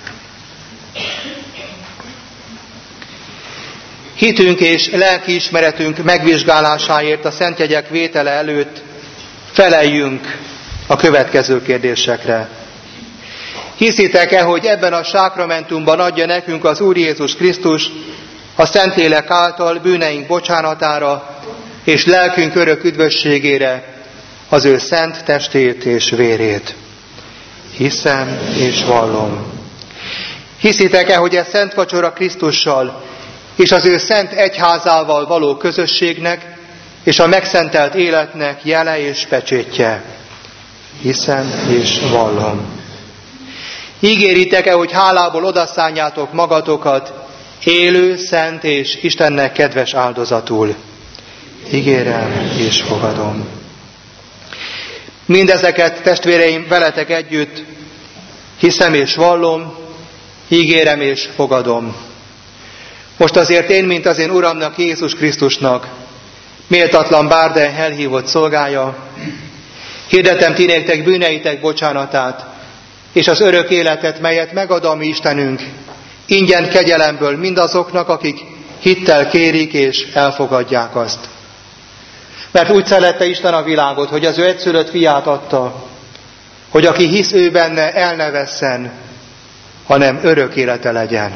Hitünk és lelkiismeretünk megvizsgálásáért a szentjegyek vétele előtt feleljünk a következő kérdésekre. Hiszitek-e, hogy ebben a sákramentumban adja nekünk az Úr Jézus Krisztus a Szentlélek által bűneink bocsánatára és lelkünk örök üdvösségére az ő szent testét és vérét? Hiszem és vallom. Hiszitek-e, hogy ez szent vacsora Krisztussal és az ő szent egyházával való közösségnek és a megszentelt életnek jele és pecsétje? Hiszem és vallom. Ígéritek-e, hogy hálából odaszánjátok magatokat élő, szent és Istennek kedves áldozatul? Ígérem és fogadom. Mindezeket, testvéreim, veletek együtt hiszem és vallom, ígérem és fogadom. Most azért én, mint az én Uramnak, Jézus Krisztusnak, méltatlan bár de elhívott szolgája, hirdetem ti néktek bűneitek bocsánatát, és az örök életet, melyet megad a mi Istenünk, ingyen kegyelemből mindazoknak, akik hittel kérik és elfogadják azt. Mert úgy szerette Isten a világot, hogy az ő egyszülött fiát adta, hogy aki hisz ő benne, el ne vesszen, hanem örök élete legyen.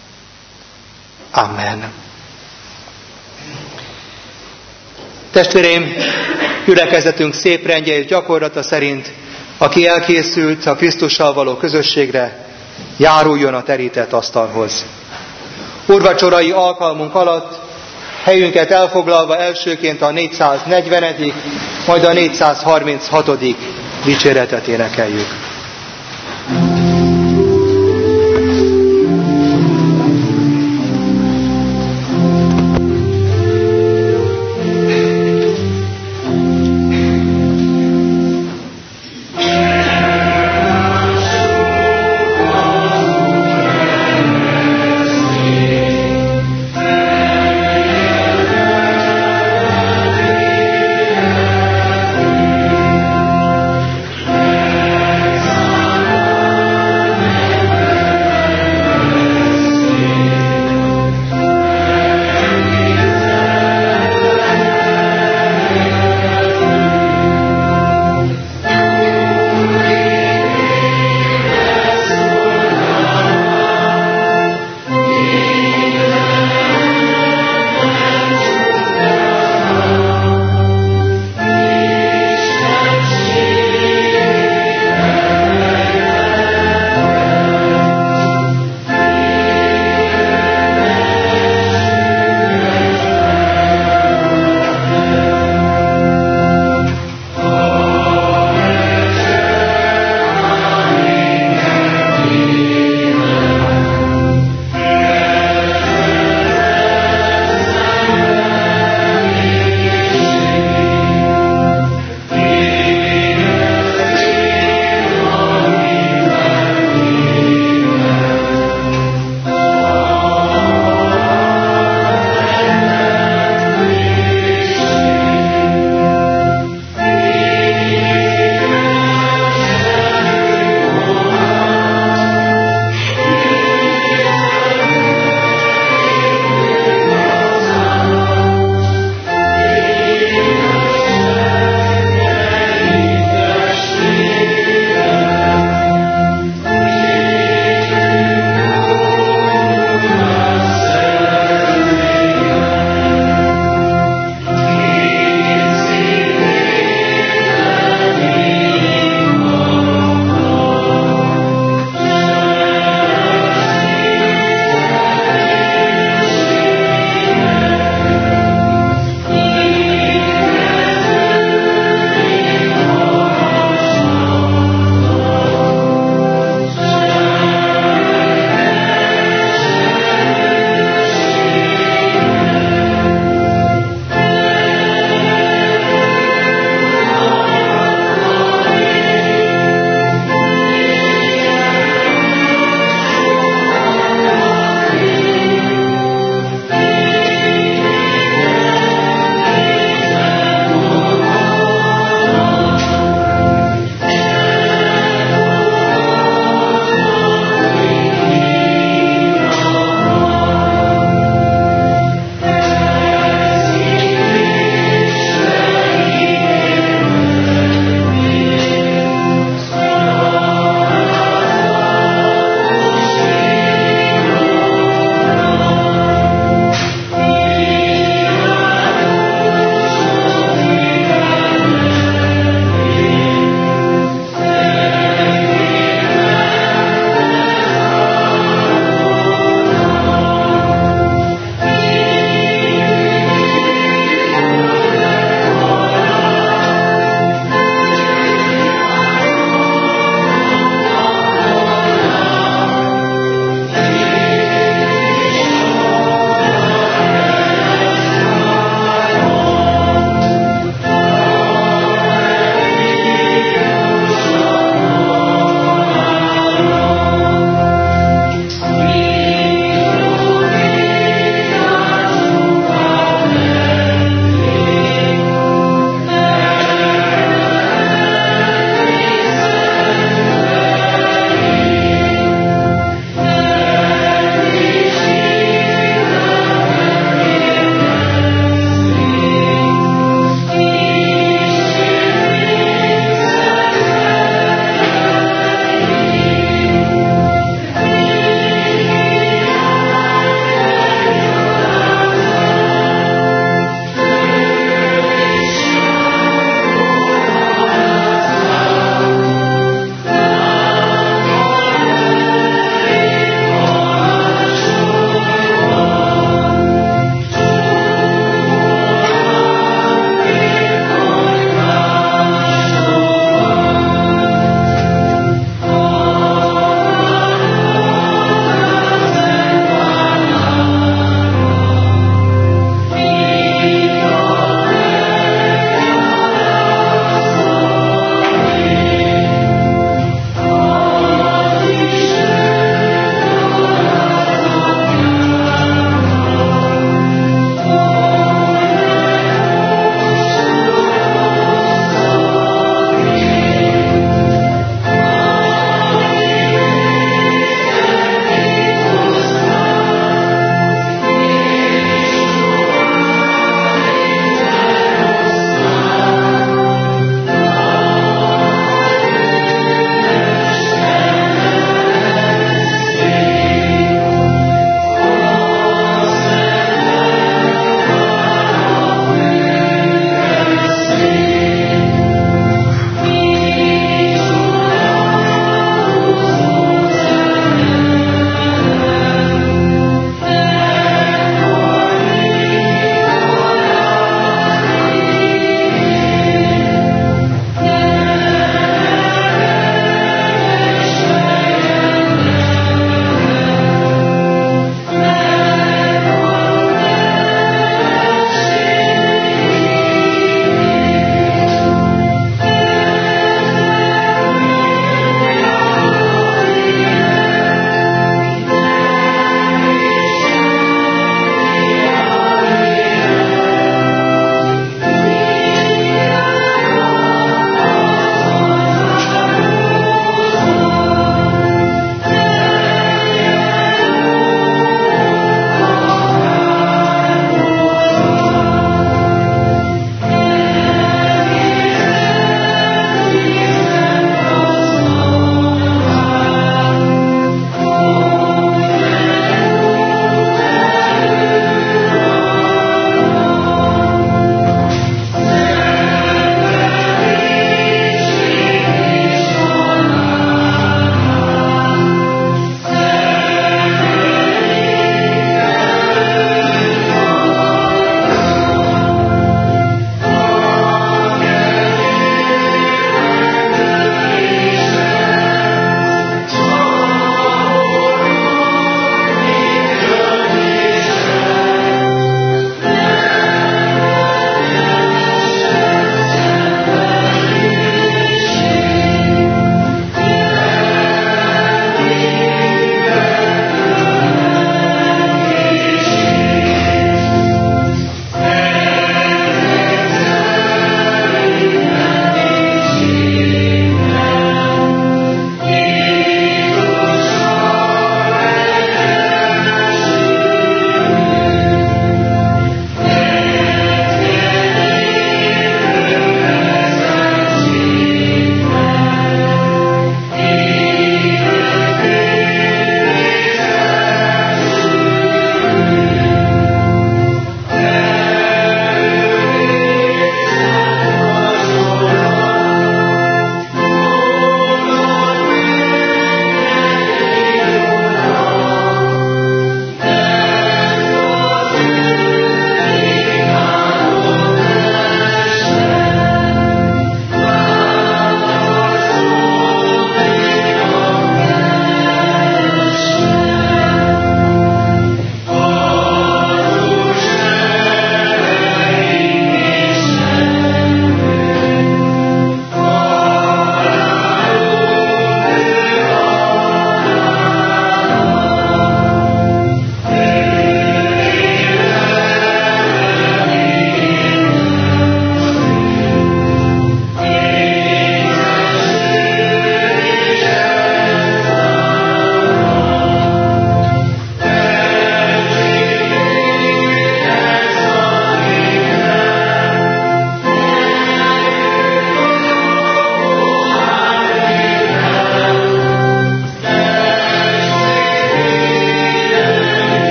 Amen. Testvéreim, gyülekezetünk szép rendje és gyakorlata szerint, aki elkészült a Krisztussal való közösségre, járuljon a terített asztalhoz. Úrvacsorai alkalmunk alatt helyünket elfoglalva elsőként a 440., majd a 436. dicséretet énekeljük.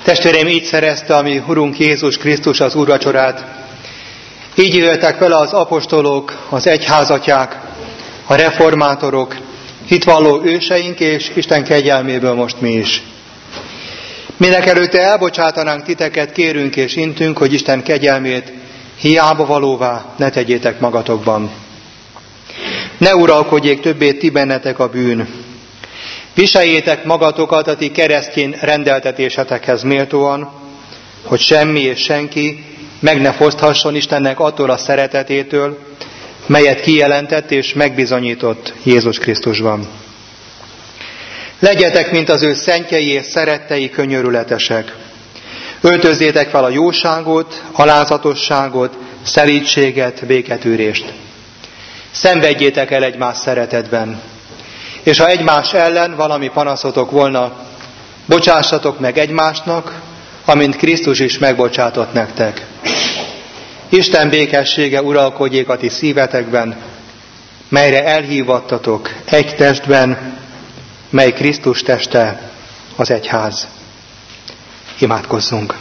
Testvéreim, így szerezte a mi Urunk Jézus Krisztus az úrvacsorát. Így éltek vele az apostolok, az egyházatyák, a reformátorok, hitvalló őseink, és Isten kegyelméből most mi is. Mindenekelőtte elbocsátanánk titeket, kérünk és intünk, hogy Isten kegyelmét hiába valóvá ne tegyétek magatokban. Ne uralkodjék többé ti bennetek a bűn. Viseljétek magatokat a ti keresztény rendeltetésetekhez méltóan, hogy semmi és senki meg ne foszthasson Istennek attól a szeretetétől, melyet kijelentett és megbizonyított Jézus Krisztusban. Legyetek, mint az ő szentjei és szerettei, könyörületesek. Öltözzétek fel a jóságot, alázatosságot, szelídséget, béketűrést. Szenvedjétek el egymás szeretetben. És ha egymás ellen valami panaszotok volna, bocsássatok meg egymásnak, amint Krisztus is megbocsátott nektek. Isten békessége uralkodjék a ti szívetekben, melyre elhívattatok egy testben, mely Krisztus teste, az egyház. Imádkozzunk!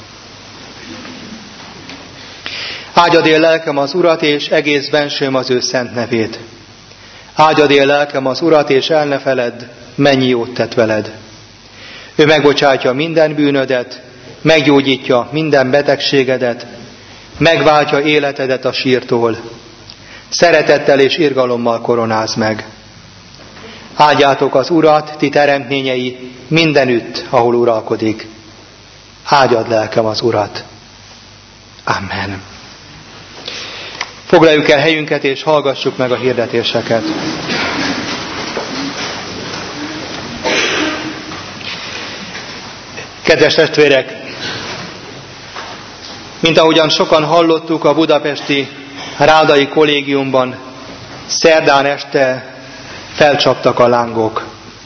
Áldjad él lelkem az Urat, és egész bensőm az ő szent nevét. Áldjad él lelkem az Urat, és el ne feledd, mennyi jót tett veled. Ő megbocsátja minden bűnödet, meggyógyítja minden betegségedet, megváltja életedet a sírtól. Szeretettel és irgalommal koronáz meg. Áldjátok az Urat, ti teremtményei, mindenütt, ahol uralkodik. Áldjad lelkem az Urat. Amen. Foglaljuk el helyünket, és hallgassuk meg a hirdetéseket. Kedves testvérek, mint ahogyan sokan hallottuk, a budapesti Rádai Kollégiumban szerdán este felcsaptak a lángok.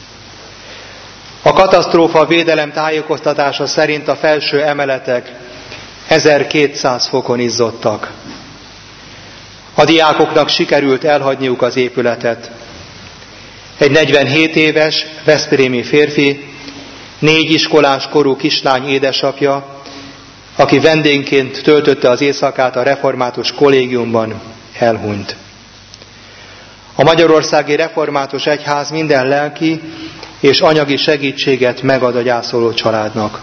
A katasztrófa védelem tájékoztatása szerint a felső emeletek 1200 fokon izzadtak. A diákoknak sikerült elhagyniuk az épületet. Egy 47 éves veszprémi férfi, 4 iskolás korú kislány édesapja, aki vendégként töltötte az éjszakát a református kollégiumban, elhunyt. A Magyarországi Református Egyház minden lelki és anyagi segítséget megad a gyászoló családnak.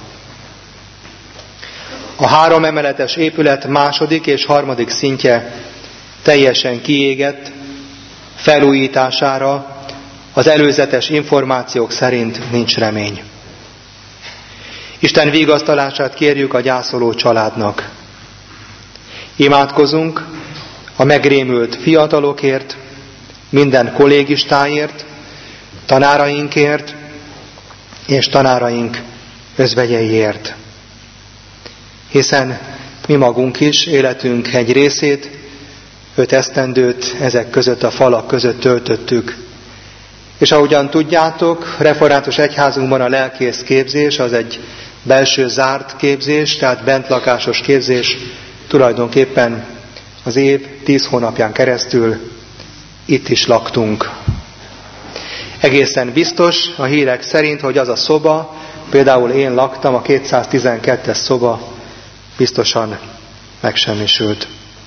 A 3 emeletes épület második és harmadik szintje teljesen kiégett, felújítására az előzetes információk szerint nincs remény. Isten vigasztalását kérjük a gyászoló családnak. Imádkozunk a megrémült fiatalokért, minden kollégistáért, tanárainkért és tanáraink özvegyeiért. Hiszen mi magunk is életünk egy részét, 5 esztendőt ezek között a falak között töltöttük. És ahogyan tudjátok, református egyházunkban a lelkész képzés az egy belső zárt képzés, tehát bentlakásos képzés, tulajdonképpen az év 10 hónapján keresztül itt is laktunk. Egészen biztos a hírek szerint, hogy az a szoba, például én laktam, a 212-es szoba biztosan megsemmisült.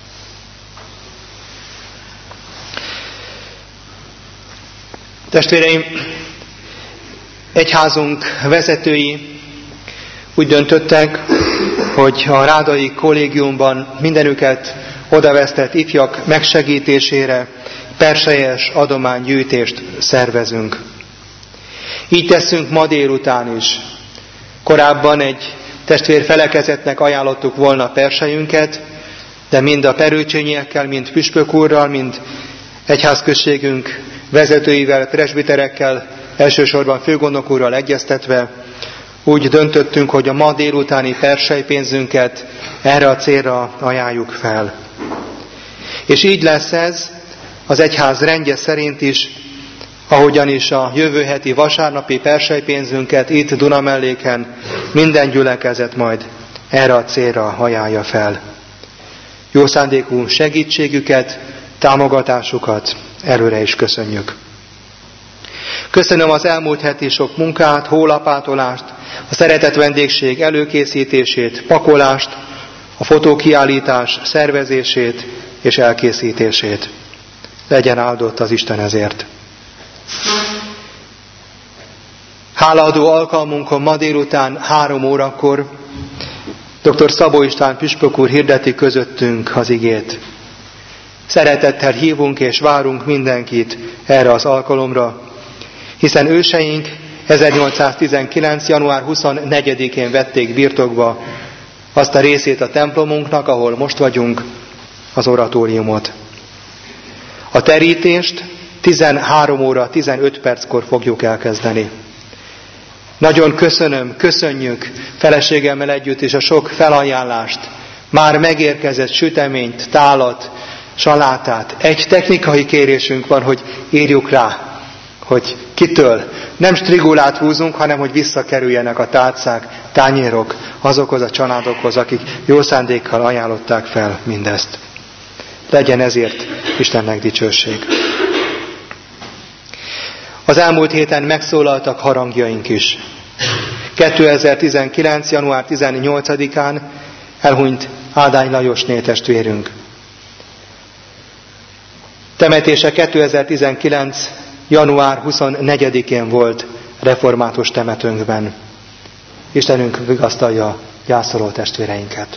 Testvéreim, egyházunk vezetői úgy döntöttek, hogy a Rádai Kollégiumban mindenüket odavesztett ifjak megsegítésére perselyes adománygyűjtést szervezünk. Így teszünk ma délután is. Korábban egy testvér felekezetnek ajánlottuk volna persejünket, de mind a perőcsényiekkel, mind püspök úrral, mind egyházközségünk vezetőivel, presbiterekkel, elsősorban főgondnok úrral egyeztetve úgy döntöttünk, hogy a ma délutáni persejpénzünket erre a célra ajánljuk fel. És így lesz ez az egyház rendje szerint is, ahogyan is a jövő heti vasárnapi persejpénzünket itt Dunamelléken minden gyülekezet majd erre a célra ajánlja fel. Jó szándékú segítségüket, támogatásukat előre is köszönjük. Köszönöm az elmúlt heti sok munkát, hólapátolást, a szeretett vendégség előkészítését, pakolást, a fotókiállítás szervezését és elkészítését. Legyen áldott az Isten ezért. Hálaadó alkalmunkon ma délután 3 órakor dr. Szabó István püspök úr hirdeti közöttünk az igét. Szeretettel hívunk és várunk mindenkit erre az alkalomra, hiszen őseink 1819. január 24-én vették birtokba azt a részét a templomunknak, ahol most vagyunk, az oratóriumot. A terítést 13 óra 15 perckor fogjuk elkezdeni. Nagyon köszönjük feleségemmel együtt is a sok felajánlást, már megérkezett süteményt, tálat, salátát. Egy technikai kérésünk van, hogy írjuk rá, hogy kitől. Nem strigulát húzunk, hanem hogy visszakerüljenek a tálcák, tányérok azokhoz a családokhoz, akik jó szándékkal ajánlották fel mindezt. Legyen ezért Istennek dicsőség. Az elmúlt héten megszólaltak harangjaink is. 2019. január 18-án elhunyt Ádány Lajosné testvérünk. Temetése 2019. január 24-én volt református temetőnkben. Istenünk vigasztalja gyászoló testvéreinket.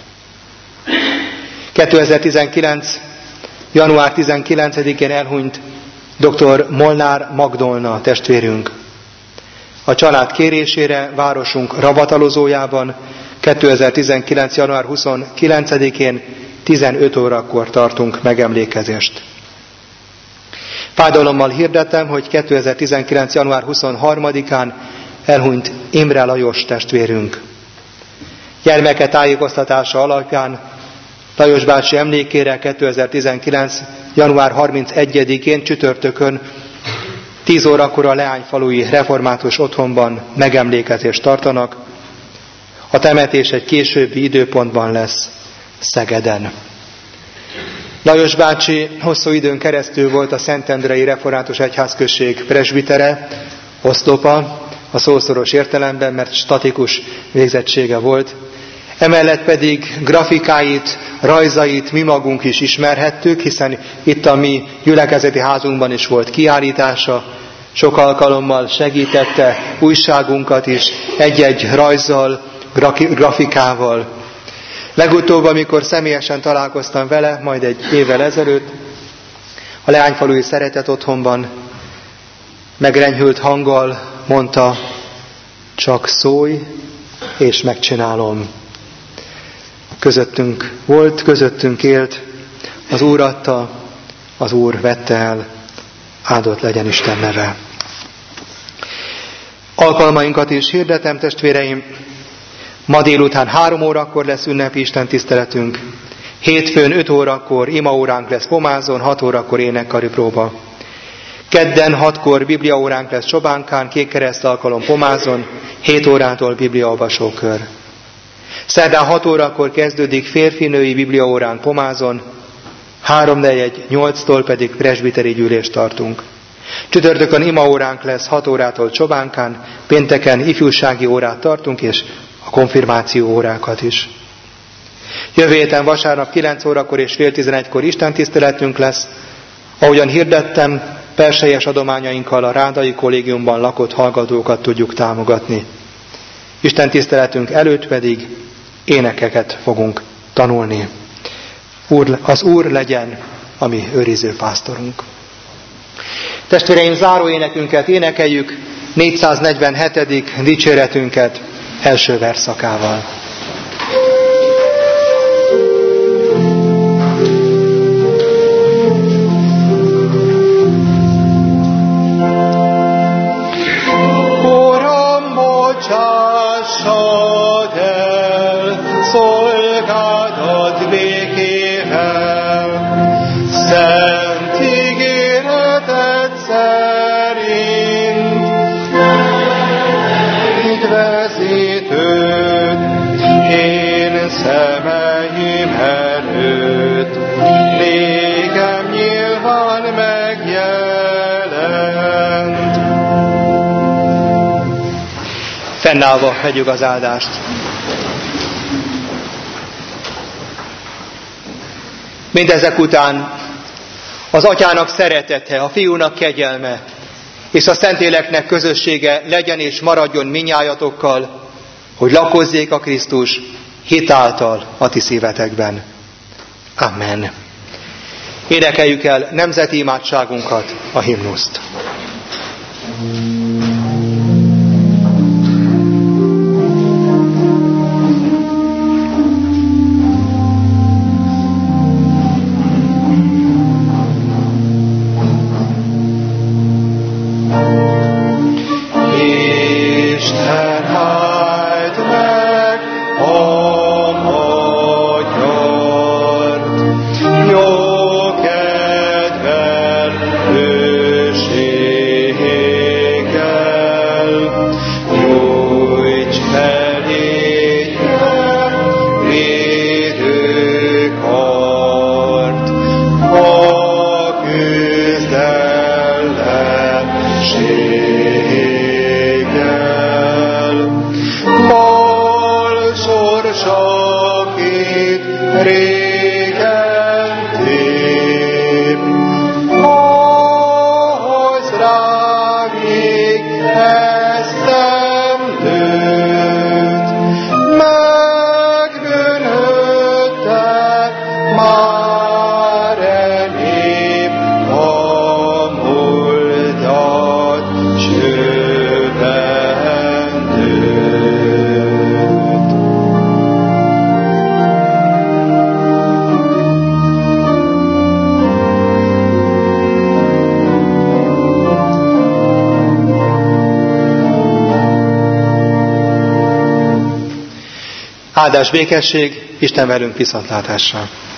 2019. január 19-én elhunyt dr. Molnár Magdolna testvérünk. A család kérésére városunk ravatalozójában 2019. január 29-én 15 órakor tartunk megemlékezést. Fájdalommal hirdetem, hogy 2019. január 23-án elhunyt Imre Lajos testvérünk. Gyermeke tájékoztatása alapján Lajos bácsi emlékére 2019. január 31-én csütörtökön 10 órakor a Leányfalui református otthonban megemlékezést tartanak. A temetés egy későbbi időpontban lesz Szegeden. Lajos bácsi hosszú időn keresztül volt a Szentendrei Református Egyházközség presbitere, oszlopa, a szószoros értelemben, mert statikus végzettsége volt. Emellett pedig grafikáit, rajzait mi magunk is ismerhettük, hiszen itt a mi gyülekezeti házunkban is volt kiállítása, sok alkalommal segítette újságunkat is egy-egy rajzzal, grafikával. Legutóbb, amikor személyesen találkoztam vele, majd egy évvel ezelőtt, a Leányfalui Szeretet Otthonban megrenyhült hanggal mondta, csak szólj, és megcsinálom. Közöttünk volt, közöttünk élt, az Úr adta, az Úr vette el, áldott legyen Isten neve. Alkalmainkat is hirdetem, testvéreim, ma délután 3 órakor lesz ünnepi istentiszteletünk, hétfőn 5 órakor imaóránk lesz Pomázon, 6 órakor énekkaripróba. Kedden 6-kor bibliaóránk lesz Csobánkán, Kékkereszt alkalom Pomázon, 7 órától bibliaolvasókör. Szerdán 6 órakor kezdődik férfi-női bibliaóránk Pomázon, 3-4-8-tól pedig presbiteri gyűlést tartunk. Csütörtökön imaóránk lesz 6 órától Csobánkán, pénteken ifjúsági órát tartunk, és a konfirmáció órákat is. Jövő héten vasárnap 9 órakor és fél 11-kor istentiszteletünk lesz. Ahogyan hirdettem, perselyes adományainkkal a Rádai Kollégiumban lakott hallgatókat tudjuk támogatni. Istentiszteletünk előtt pedig énekeket fogunk tanulni. Az Úr legyen a mi őriző pásztorunk. Testvéreim, záró énekünket énekeljük, 447. dicséretünket első verszakával. Uram, bocsássad el szolgádat békével, szent ígéreted szerint üdvözítőt én szemeim előtt, nékem nyilván megjelent. Fennállva vegyük az áldást. Mindezek után az Atyának szeretete, a Fiúnak kegyelme, és a Szentléleknek közössége legyen és maradjon minnyájatokkal, hogy lakozzék a Krisztus hitáltal a ti szívetekben. Amen. Énekeljük el nemzeti imádságunkat, a himnuszt. Áldás békesség, Isten velünk viszontlátásra!